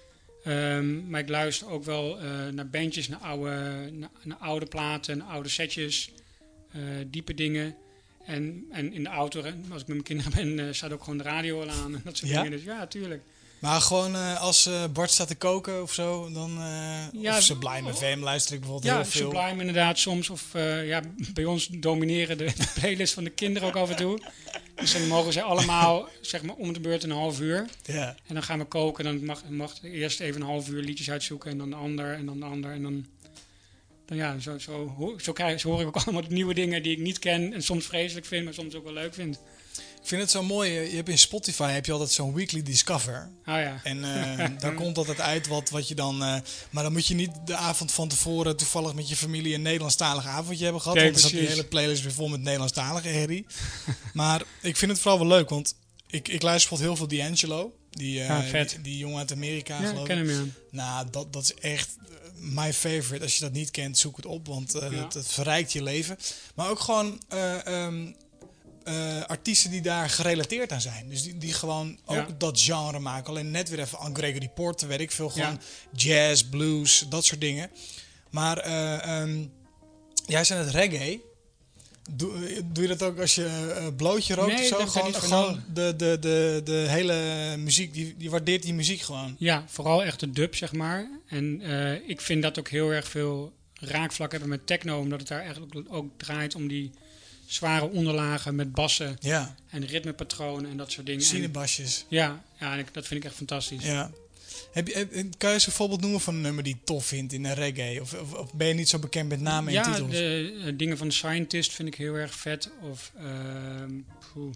Um, maar ik luister ook wel uh, naar bandjes, naar oude, naar, naar oude platen, naar oude setjes. Uh, diepe dingen. En, en in de auto, als ik met mijn kinderen ben, uh, staat ook gewoon de radio al aan. En dat soort ja? dingen. Dus ja, tuurlijk. Maar gewoon uh, als uh, Bart staat te koken of zo, dan... Uh, ja, of Sublime F M luister ik bijvoorbeeld ja, heel veel. Ja, Sublime inderdaad soms. Of uh, ja, bij ons domineren de, de playlist van de kinderen ook af en toe. Dus dan mogen ze allemaal, zeg maar, om de beurt een half uur. Ja. En dan gaan we koken. Dan mag, mag eerst even een half uur liedjes uitzoeken. En dan de ander en dan de ander. En dan... Dan ja, zo, zo, zo, krijg, zo hoor ik ook allemaal de nieuwe dingen die ik niet ken. En soms vreselijk vind, maar soms ook wel leuk vind. Ik vind het zo mooi. Je hebt in Spotify heb je altijd zo'n weekly discover. Oh ja. En uh, daar komt altijd uit wat, wat je dan... Uh, maar dan moet je niet de avond van tevoren toevallig met je familie een Nederlandstalig avondje hebben gehad. Nee, want dan zat die hele playlist weer vol met Nederlandstalige herrie. Maar ik vind het vooral wel leuk, want ik, ik luister bijvoorbeeld heel veel D'Angelo. Die, uh, ja, vet. die, die jongen uit Amerika, ja, geloof ik. ken hem, ja. Nou, dat, dat is echt my favorite. Als je dat niet kent, zoek het op, want uh, ja. het, het verrijkt je leven. Maar ook gewoon uh, um, uh, artiesten die daar gerelateerd aan zijn. Dus die, die gewoon ook ja. dat genre maken. Alleen net weer even aan Gregory Porter, weet ik veel. Gewoon ja. jazz, blues, dat soort dingen. Maar uh, um, jij zei het reggae. Doe, doe je dat ook als je uh, blootje rookt nee, of zo? Dat gewoon niet gewoon de, de, de, de hele muziek, die, die waardeert die muziek gewoon. Ja, vooral echt de dub, zeg maar. En uh, ik vind dat ook heel erg veel raakvlak hebben met techno, omdat het daar eigenlijk ook draait om die zware onderlagen met bassen ja. en ritmepatronen en dat soort dingen. Cinebasjes. Ja, ja en ik, dat vind ik echt fantastisch. Ja. Heb je, heb, kan je eens een voorbeeld noemen van een nummer die je tof vindt in een reggae? Of, of, of ben je niet zo bekend met namen ja, en titels? Ja, de uh, dingen van Scientist vind ik heel erg vet. Of uh,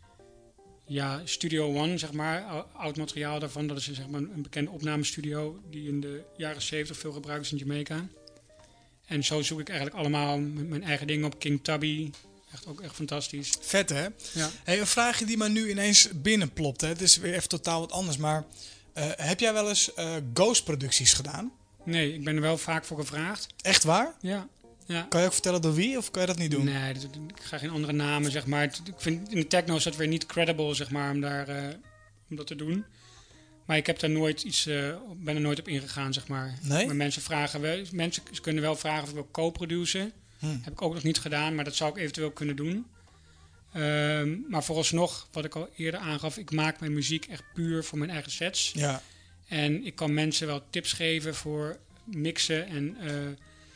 ja, Studio One, zeg maar. Oud materiaal daarvan. Dat is zeg maar een bekende opnamestudio die in de jaren zeventig veel gebruikt is in Jamaica. En zo zoek ik eigenlijk allemaal mijn eigen dingen op. King Tubby. Echt ook echt fantastisch. Vet, hè? Ja. Hey, een vraagje die maar nu ineens binnenplopt. Hè? Het is weer even totaal wat anders, maar... Uh, heb jij wel eens uh, Ghost-producties gedaan? Nee, ik ben er wel vaak voor gevraagd. Echt waar? Ja. ja. Kan je ook vertellen door wie, of kan je dat niet doen? Nee, dat, ik ga geen andere namen, zeg maar. Ik vind in de techno is dat weer niet credible, zeg maar, om, daar, uh, om dat te doen. Maar ik heb daar nooit iets, uh, ben er nooit op ingegaan, zeg maar. Nee? Maar mensen vragen wel, mensen kunnen wel vragen of ik wil co-produceren. Hmm. Heb ik ook nog niet gedaan, maar dat zou ik eventueel kunnen doen. Um, maar vooralsnog, wat ik al eerder aangaf, ik maak mijn muziek echt puur voor mijn eigen sets. Ja. En ik kan mensen wel tips geven voor mixen en uh,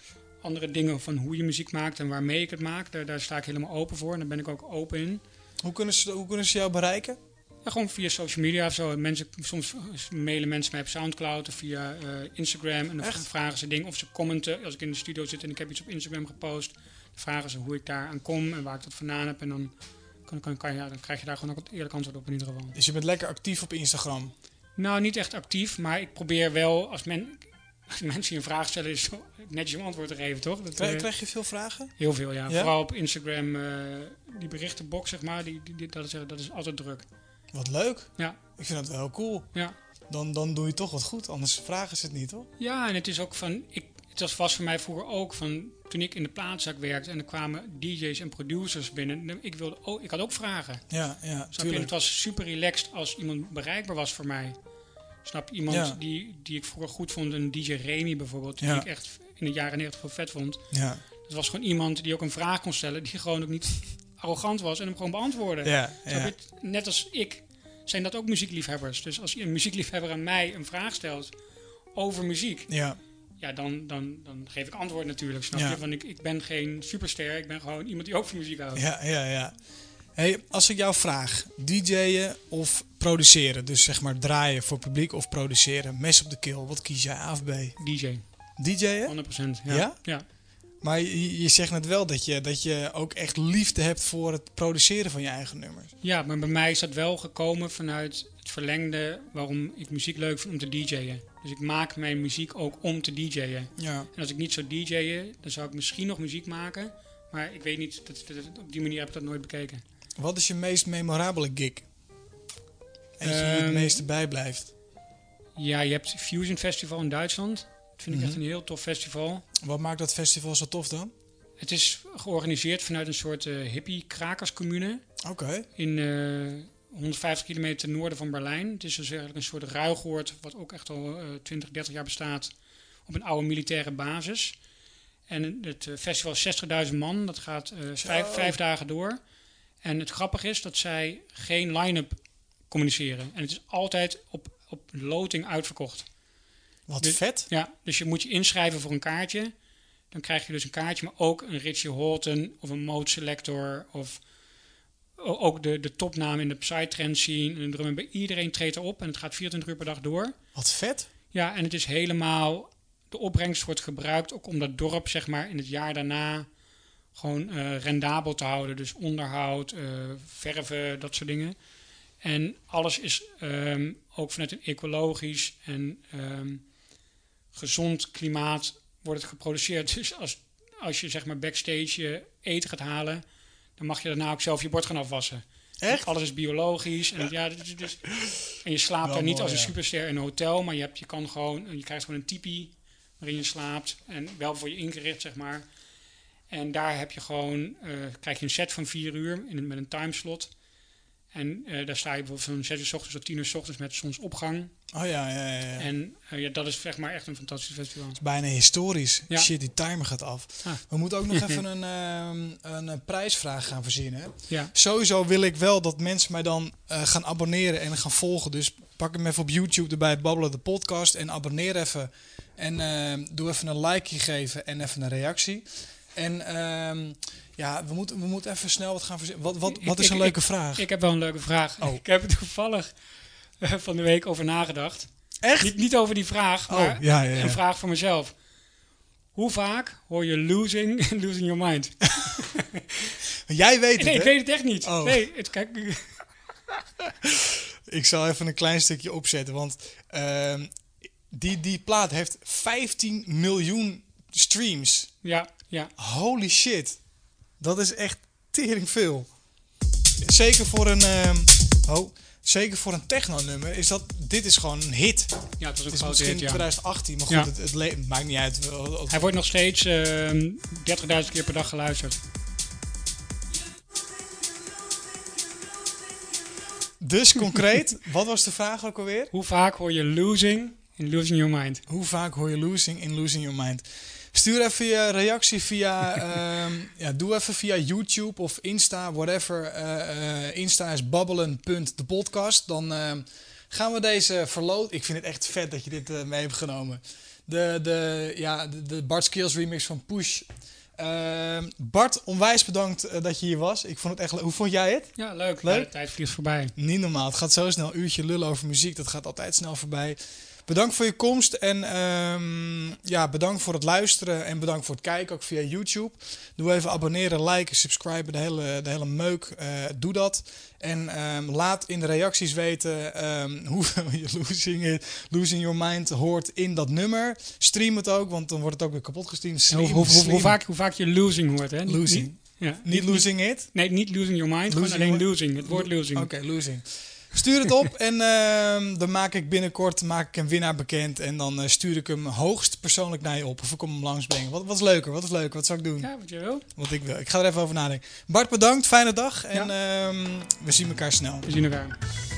andere dingen van hoe je muziek maakt en waarmee ik het maak. Daar, daar sta ik helemaal open voor en daar ben ik ook open in. Hoe kunnen ze, hoe kunnen ze jou bereiken? Ja, gewoon via social media of zo. Mensen, soms mailen mensen mij op Soundcloud of via uh, Instagram. En dan Echt? vragen ze dingen of ze commenten. Als ik in de studio zit en ik heb iets op Instagram gepost, dan vragen ze hoe ik daar aan kom en waar ik dat vandaan heb. En dan, kan, kan, kan, ja, dan krijg je daar gewoon ook een eerlijk antwoord op in ieder geval. Dus je bent lekker actief op Instagram. Nou, niet echt actief, maar ik probeer wel, als, men, als mensen je een vraag stellen, is zo netjes een antwoord te geven, toch? Dat, Krijg, uh, krijg je veel vragen? heel veel, ja. Ja? Vooral op Instagram, uh, die berichtenbox, zeg maar, die, die, die, dat, is, dat is altijd druk. Wat leuk. Ja. Ik vind dat wel cool. Ja. Dan, dan doe je toch wat goed, anders vragen ze het niet, hoor. Ja, en het is ook van, ik, het was vast voor mij vroeger ook van, toen ik in de plaatszak werkte en er kwamen D J's en producers binnen, ik, wilde ook, ik had ook vragen. Ja, ja, Snap je? tuurlijk. Het was super relaxed als iemand bereikbaar was voor mij. Snap je? Iemand Ja. die, die ik vroeger goed vond, een D J Remy bijvoorbeeld, Ja. die ik echt in de jaren negentig heel vet vond. Ja, Het was gewoon iemand die ook een vraag kon stellen, die gewoon ook niet arrogant was en hem gewoon beantwoordde. ja, Snap ja. je? Net als ik zijn dat ook muziekliefhebbers. Dus als een muziekliefhebber aan mij een vraag stelt over muziek, ja. ja, dan, dan, dan geef ik antwoord natuurlijk. Snap Ja. je? Want ik, ik ben geen superster, ik ben gewoon iemand die ook van muziek houdt. Ja, ja, ja. Hey, als ik jou vraag, D J'en of produceren, dus zeg maar draaien voor publiek of produceren, mes op de keel, wat kies jij, A of B? D J, D J'en? honderd procent. Ja? Ja? Ja. Maar je, je zegt net wel dat je, dat je ook echt liefde hebt voor het produceren van je eigen nummers. Ja, maar bij mij is dat wel gekomen vanuit het verlengde waarom ik muziek leuk vind om te D J'en. Dus ik maak mijn muziek ook om te D J'en. Ja. En als ik niet zou D J'en, dan zou ik misschien nog muziek maken. Maar ik weet niet, dat, dat, op die manier heb ik dat nooit bekeken. Wat is je meest memorabele gig? Eentje die je het Ehm, meeste bijblijft. Ja, je hebt Fusion Festival in Duitsland. Dat vind ik Mhm. echt een heel tof festival. Wat maakt dat festival zo tof dan? Het is georganiseerd vanuit een soort uh, hippie-krakerscommune Oké. in uh, honderdvijftig kilometer ten noorden van Berlijn. Het is dus eigenlijk een soort ruigoord wat ook echt al uh, twintig, dertig jaar bestaat op een oude militaire basis. En het uh, festival is zestigduizend man, dat gaat uh, vijf, vijf dagen door. En het grappige is dat zij geen line-up communiceren. En het is altijd op, op loting uitverkocht. Wat Dus- vet. Ja, dus je moet je inschrijven voor een kaartje. Dan krijg je dus een kaartje, maar ook een Richie Houghton of een Mode Selector of o- ook de, de topnaam in de Psytrance scene en de drum. Bij iedereen treedt erop en het gaat vierentwintig uur per dag door. Wat vet. Ja, en het is helemaal, de opbrengst wordt gebruikt ook om dat dorp zeg maar in het jaar daarna gewoon eh, rendabel te houden. Dus onderhoud, eh, verven, dat soort dingen. En alles is ehm, ook vanuit een ecologisch en ehm, gezond klimaat wordt het geproduceerd. Dus als, als je zeg maar backstage je eten gaat halen, dan mag je daarna ook zelf je bord gaan afwassen. Echt? Alles is biologisch. En, ja, dus, dus, en je slaapt Wel daar niet mooi, als een ja. superster in een hotel, maar je, hebt, je, kan gewoon, je krijgt gewoon een tipi waarin je slaapt. En wel voor je ingericht, zeg maar. En daar heb je gewoon, eh, krijg je een set van vier uur in, met een timeslot. En eh, daar sta je bijvoorbeeld van zes uur 's ochtends tot tien uur 's ochtends met zonsopgang. Oh ja, ja, ja. ja. En uh, ja, dat is zeg maar echt een fantastisch festival. Bijna historisch. Ja. Shit, die timer gaat af. Ah. We moeten ook nog even een, ehm, een, eh, prijsvraag gaan verzinnen. Ja, Sowieso wil ik wel dat mensen mij dan eh, gaan abonneren en gaan volgen. Dus pak hem even op YouTube erbij, Babbelen de podcast. En abonneer even. En ehm, doe even een likeje geven en even een reactie. En ehm, ja, we moeten, we moeten even snel wat gaan verzinnen. Wat, wat, wat Ik- is een ik- leuke vraag? ik heb wel een leuke vraag. Oh. Ik heb er toevallig uh, van de week over nagedacht. Echt? Niet, niet over die vraag, Oh, maar ja, ja, ja. een vraag voor mezelf. Hoe vaak hoor je losing en losing your mind? Jij weet het, Nee, hè? ik weet het echt niet. Oh. Nee, het, kijk, Ik zal even een klein stukje opzetten, want ehm, die, die plaat heeft vijftien miljoen streams. ja, ja. Holy shit. Dat is echt tering veel. Zeker voor een, ehm, oh, zeker voor een techno-nummer is dat, dit is gewoon een hit. Ja, het was Het een is grote misschien hit, ja. twintig achttien, maar goed, Ja. het, het le- maakt niet uit. Hij wordt nog steeds uh, dertigduizend keer per dag geluisterd. Dus concreet, wat was de vraag ook alweer? Hoe vaak hoor je losing en losing your mind? Hoe vaak hoor je losing in Losing Your Mind? Stuur even je reactie via, ehm, ja, doe even via YouTube of Insta, whatever. Uh, uh, Insta is babbelen punt de podcast. Dan, uh, gaan we deze verloot... Ik vind het echt vet dat je dit uh, mee hebt genomen. De, de, ja, de, de Bart Skills remix van Push. Uh, Bart, onwijs bedankt uh, dat je hier was. Ik vond het echt le- Hoe vond jij het? Ja, leuk. Leuk? Ja, de tijd vliegt voorbij. Niet normaal. Het gaat zo snel. Een uurtje lullen over muziek. Dat gaat altijd snel voorbij. Bedankt voor je komst. En um, ja, bedankt voor het luisteren. En bedankt voor het kijken. Ook via YouTube. Doe even abonneren, liken, subscriben. De hele, de hele meuk. Uh, doe dat. En um, laat in de reacties weten um, hoe je losing, it, losing Your Mind hoort in dat nummer. Stream het ook, want dan wordt het ook weer kapot gestreamd. Hoe, hoe, hoe, hoe, vaak, hoe vaak je losing hoort, hè? Niet, Losing. Niet, ja, niet losing it? Nee, niet losing your mind, Losing gewoon alleen your... losing. Het woord losing. Oké, okay, losing. Stuur het op en uh, dan maak ik binnenkort maak ik een winnaar bekend. En dan uh, stuur ik hem hoogst persoonlijk naar je op. Of ik kom hem langsbrengen. Wat, wat is leuker? Wat is leuker? Wat zou ik doen? Ja, wat je wil. Wat ik wil. Ik ga er even over nadenken. Bart, bedankt. Fijne dag. En ja. uh, we zien elkaar snel. We zien elkaar.